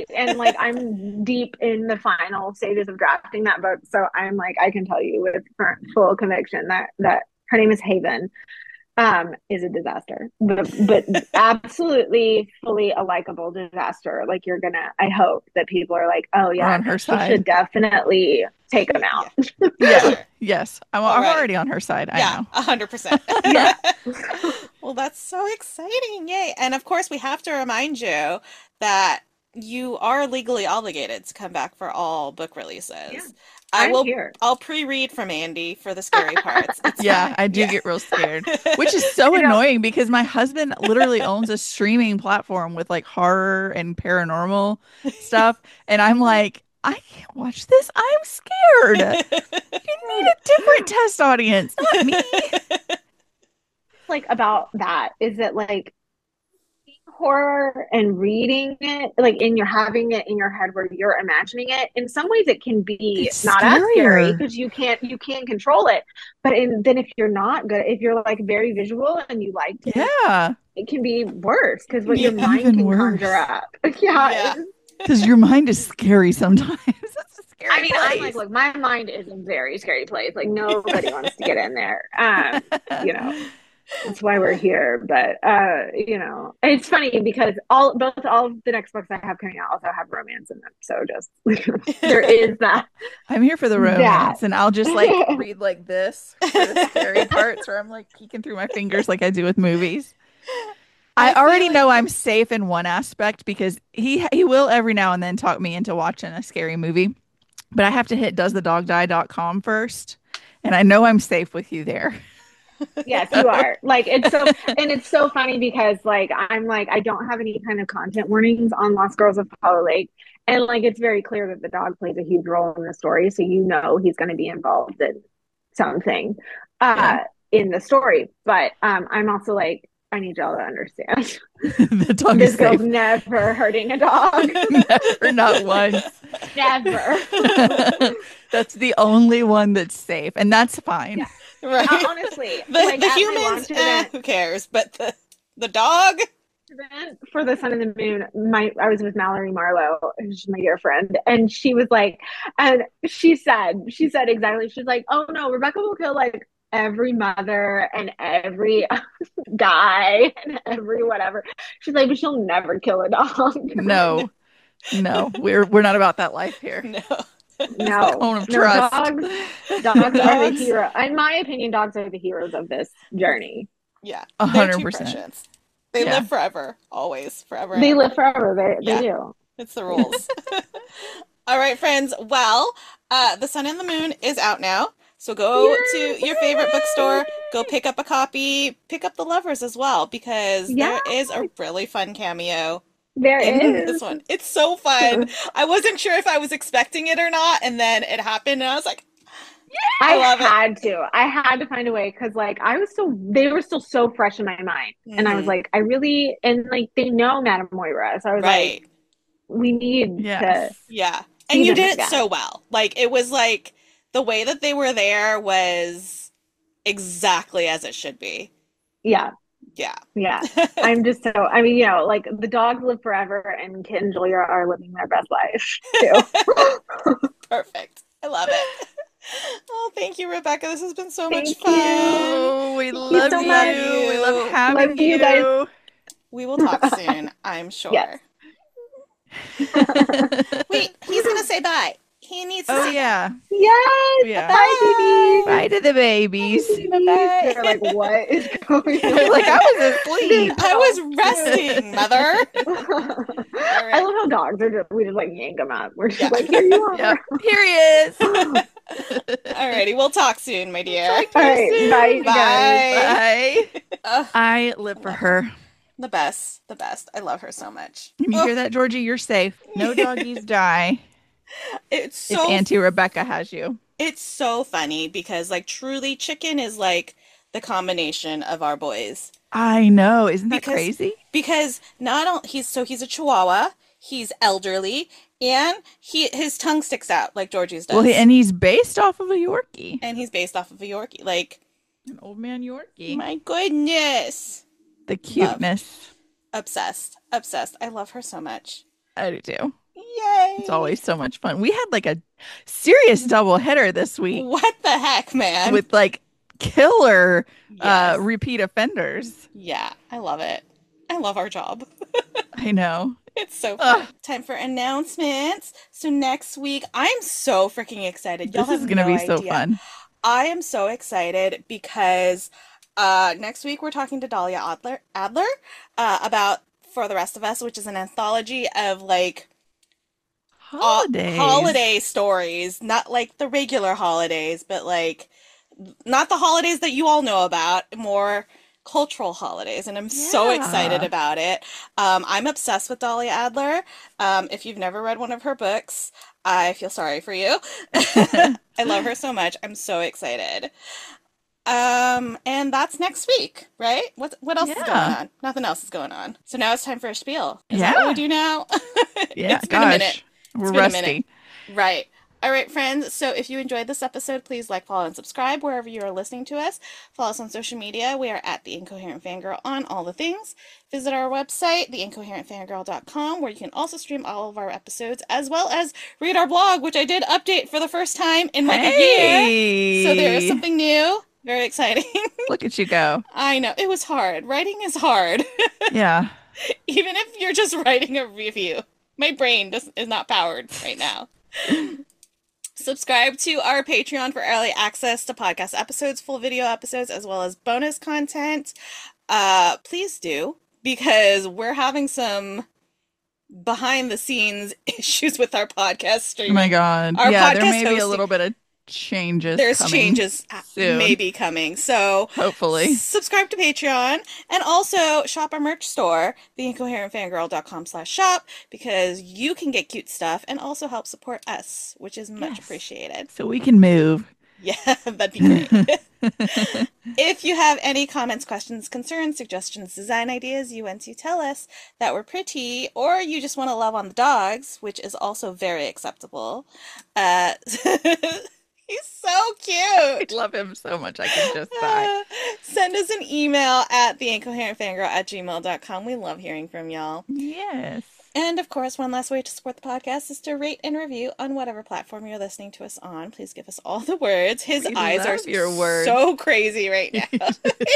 I'm deep in the final stages of drafting that book, so I'm like, I can tell you with full conviction that her name is Haven, is a disaster, but absolutely fully a likable disaster. Like, I hope that people are like, oh We're yeah, on her she should side. definitely take him Yeah, out. Yeah. sure. Yes. I'm All right. already on her side. I Yeah, know. 100%. Yeah. Well, that's so exciting. Yay. And of course, we have to remind you that you are legally obligated to come back for all book Yeah, releases. I'm here. I'll pre-read from Andy for the scary parts. It's Yeah, fine. I do Yeah. get real scared, which is so You know, annoying because my husband literally owns a streaming platform with like horror and paranormal stuff. And I'm like, I can't watch this. I'm scared. You need a different test audience, not me. like about that is that like horror and reading it, like in you're having it in your head where you're imagining it. In some ways, it can be It's not as scary scarier. because you can control it. But then if you're not good, if you're like very visual and you liked it, Yeah, it can be worse because what be your mind even can worse conjure up. Yeah, Yeah. because your mind is scary sometimes. It's a I scary mean, I'm like, place. look, my mind is a very scary place. Like nobody wants to get in there. You know, that's why we're here. But it's funny because all of the next books I have coming out also have romance in them. So just there is that. I'm here for the That. romance, and I'll just like read like this for the scary parts, where I'm like peeking through my fingers like I do with movies. I I already feel know like I'm safe in one aspect because he will every now and then talk me into watching a scary movie, but I have to hit doesthedogdie.com first, and I know I'm safe with you there. Yes, you are. Like it's so funny because like I'm like I don't have any kind of content warnings on Lost Girls of Hollow Lake. And like it's very clear that the dog plays a huge role in the story. So he's gonna be involved in something Yeah, uh in the story. But I'm also like, I need y'all to understand. the dog is This girl's safe. never hurting a dog. Never, not once. Never. That's the only one that's safe, and that's fine. Yeah. right. Honestly, The like the at my humans, launch event who cares? But the dog, for the Sun and the Moon, I was with Mallory Marlowe, who's my dear friend, and she was like, and she said exactly, she's like, oh no, Rebecca will kill like every mother and every guy and every whatever. She's like, but she'll never kill a dog. No, no, we're not about that life here. no. No, Cone of no, trust. dogs are the Dogs. hero. In my opinion, dogs are the heroes of this journey. Yeah, they're too 100%. precious. They Yeah. live forever, always, forever and They ever. live forever. They Yeah. do. It's the rules. All right, friends. Well, The Sun and the Moon is out now. So go to your favorite bookstore, go pick up a copy, pick up The Lovers as well, because Yeah, there is a really fun cameo there in this is. one. It's so fun. I wasn't sure if I was expecting it or not, and then it happened, and I was like, I love it. I had to find a way because like they were still so fresh in my mind. And I was Mhm. like, and like they know Madame Moira. So I was like, Right. we need to Yes. Yeah. see And you them did it again. so well. Like, it was like the way that they were there was exactly as it should be. Yeah, Yeah. yeah. I'm just so I mean, like the dogs live forever and Kit and Julia are living their best life too. Perfect. I love it. Oh, thank you, Rebecca. This has been so much Thank fun. you. Oh, we Thank you love so you. much. We love having Love you guys. you. We will talk soon, I'm Yes. sure. Wait, he's gonna say bye. He needs to Oh, say yeah. Yes. Yeah. Bye, babies. Bye to the babies. Bye-bye. They're like, what is going They're on? like, I was asleep. I was resting, mother. I right. love how dogs are we just like yank them up. We're just Yeah. like, here you are. Yep. Here he is. Alrighty, we'll talk soon, my dear. All right, bye, you guys. Bye. Bye. I live for Love her. The best. The best. I love her so much. You hear that, Georgie? You're safe. No doggies die It's if so Auntie Rebecca has you. it's so funny because like truly Chicken is like the combination of our boys. I know. Isn't that Because crazy? because not only he's a Chihuahua, he's elderly, and his tongue sticks out like Georgie's does. Well, and he's based off of a Yorkie. And he's based off of a Yorkie. Like, An old man Yorkie. my goodness. The cuteness. Obsessed. Obsessed. I love her so much. I do too. Yay. It's always so much fun. We had like a serious double hitter this week What the heck, man? with like killer Yes. repeat offenders. Yeah, I love it. I love our job. I know. It's so fun. Ugh. Time for announcements. So next week, I'm so freaking excited. Y'all This is have going to no be so idea. fun. I am so excited because next week we're talking to Dahlia Adler about For the Rest of Us, which is an anthology of like Holidays. holiday stories, not like the regular holidays, but like not the holidays that you all know about, more cultural holidays, and I'm so excited Yeah. about it. I'm obsessed with Dahlia Adler. If you've never read one of her books, I feel sorry for you. I love her so much. I'm so excited. And that's next week, right? What else is going Yeah. on? Nothing else is going on. So now it's time for a spiel. Is that what we Yeah. do now? Yeah, It's been a minute. gosh. We're been a rusty. minute. Right. All right, friends. So if you enjoyed this episode, please like, follow, and subscribe wherever you are listening to us. Follow us on social media. We are at The Incoherent Fangirl on all the things. Visit our website, theincoherentfangirl.com, where you can also stream all of our episodes, as well as read our blog, which I did update for the first time in like a year. So there is Hey. something new. Very exciting. Look at you go. I know. It was hard. Writing is hard. Yeah. Even if you're just writing a review. My brain is not powered right now. Subscribe to our Patreon for early access to podcast episodes, full video episodes, as well as bonus content. Please do, because we're having some behind the scenes issues with our podcast Oh streaming. my God. Our Yeah, there podcast may be a hosting- little bit of changes There's coming changes soon. maybe coming. So Hopefully. subscribe to Patreon and also shop our merch store, theincoherentfangirl.com/shop, because you can get cute stuff and also help support us, which is much Yes. appreciated. So we can move. Yeah, that'd be great. If you have any comments, questions, concerns, suggestions, design ideas, you want to tell us that we're pretty, or you just want to love on the dogs, which is also very acceptable. He's so I cute. love him so much. I can just die. Send us an email at theincoherentfangirl@gmail.com. We love hearing from y'all. Yes. And of course, one last way to support the podcast is to rate and review on whatever platform you're listening to us on. Please give us all the words. His We eyes are love your words. so crazy right now.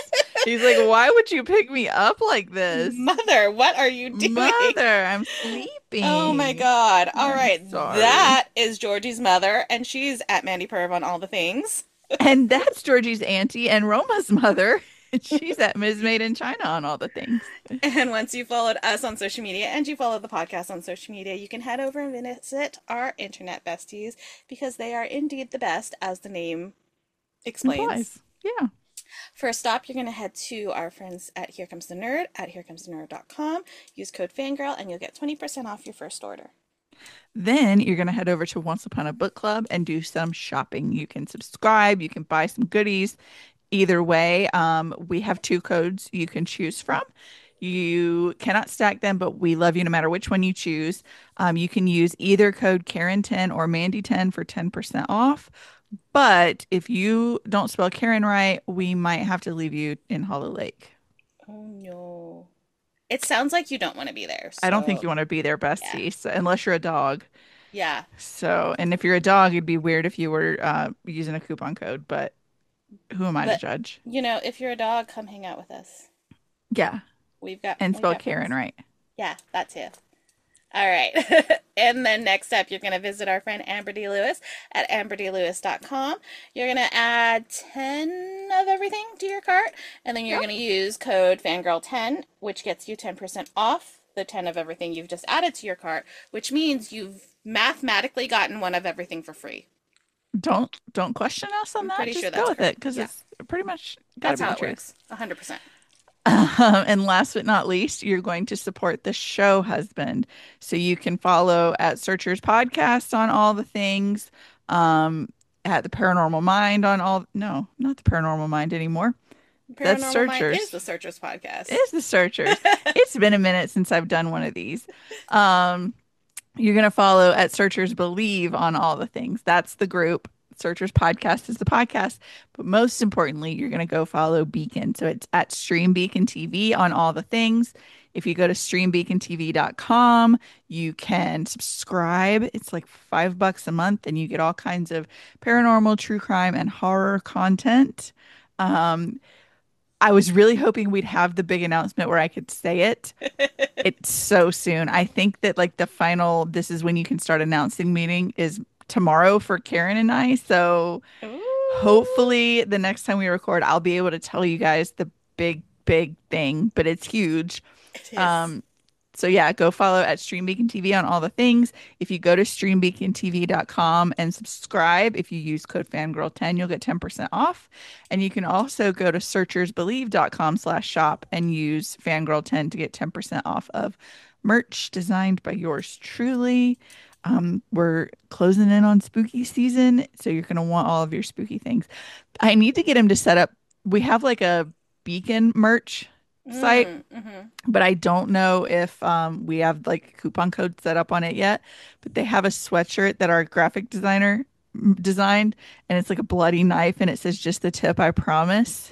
He's like, why would you pick me up like this? Mother, what are you doing? Mother, I'm Oh my sleeping. God. All I'm right. sorry. That is Georgie's mother, and she's at Mandy Perv on all the things. And that's Georgie's auntie and Roma's mother. She's at Ms. Made in China on all the things. And once you followed us on social media and you follow the podcast on social media, you can head over and visit our internet besties because they are indeed the best, as the name explains. Implies. Yeah. First stop, you're going to head to our friends at Here Comes the Nerd at herecomestenerd.com. Use code Fangirl and you'll get 20% off your first order. Then you're going to head over to Once Upon a Book Club and do some shopping. You can subscribe, you can buy some goodies. Either way, we have two codes you can choose from. You cannot stack them, but we love you no matter which one you choose. You can use either code Karen10 or Mandy10 for 10% off. But if you don't spell Karen right, we might have to leave you in Hollow Lake. Oh no. It sounds like you don't want to be there. I don't think So, you want to be there, yeah. bestie, so, unless you're a dog. Yeah. So, and if you're a dog, it'd be weird if you were using a coupon code, but who am I to But, judge? if you're a dog, come hang out with us. Yeah, We've and spell got Karen friends. right. Yeah, that too. All right. And then next up, you're going to visit our friend Amber D. Lewis at amberdlewis.com. You're going to add 10 of everything to your cart, and then you're Yep. going to use code Fangirl10, which gets you 10% off the 10 of everything you've just added to your cart, which means you've mathematically gotten one of everything for free. Don't question us on I'm that. pretty sure Just go that's with it correct. because Yeah, it's pretty much got to that's be how the it truth. works. 100%. And last but not least, you're going to support the show husband. So you can follow at Searchers Podcast on all the things, at the Paranormal Mind on all, no, not the Paranormal Mind anymore. That's Paranormal Mind is Searchers. the Searchers It podcast. is the Searchers. It's been a minute since I've done one of these. Um, you're going to follow at Searchers Believe on all the things. That's the group. Searchers Podcast is the podcast. But most importantly, you're going to go follow Beacon. So it's at Stream Beacon TV on all the things. If you go to streambeacontv.com, you can subscribe. It's like $5 a month, and you get all kinds of paranormal, true crime, and horror content. Um, I was really hoping we'd have the big announcement where I could say it. It's so soon. I think that like the final, this is when you can start announcing meeting is tomorrow for Karen and I. So Ooh, hopefully the next time we record, I'll be able to tell you guys the big thing, but it's huge. it is. Um, so yeah, go follow at Stream Beacon TV on all the things. If you go to streambeacontv.com and subscribe, if you use code fangirl10, you'll get 10% off. And you can also go to searchersbelieve.com/shop and use fangirl10 to get 10% off of merch designed by yours truly. We're closing in on spooky season, so you're going to want all of your spooky things. I need to get him to set up. We have like a beacon merch site, Mm-hmm. but I don't know if we have like coupon code set up on it yet. But they have a sweatshirt that our graphic designer designed, and it's like a bloody knife, and it says "Just the tip, I promise."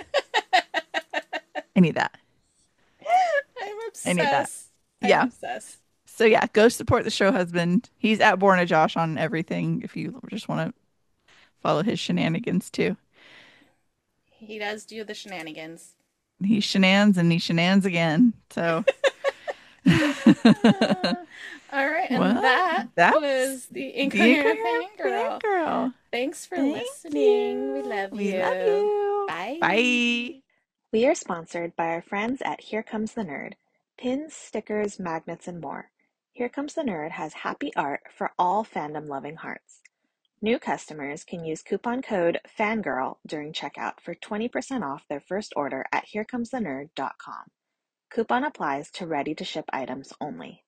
I need that. I'm I need that. obsessed. I'm Yeah. obsessed. So yeah, go support the show husband. He's at Borna Josh on everything. If you just want to follow his shenanigans too, He does do the shenanigans. he shenans and he shenans again. So All right, and well, that that's was the the Incoherent Incoherent Fangirl. Fangirl. Thanks for Thank listening. We you. love We love you. you. Bye. Bye. We are sponsored by our friends at Here Comes the Nerd. Pins, stickers, magnets, and more. Here Comes the Nerd has happy art for all fandom-loving hearts. New customers can use coupon code FANGIRL during checkout for 20% off their first order at herecomesthenerd.com. Coupon applies to ready-to-ship items only.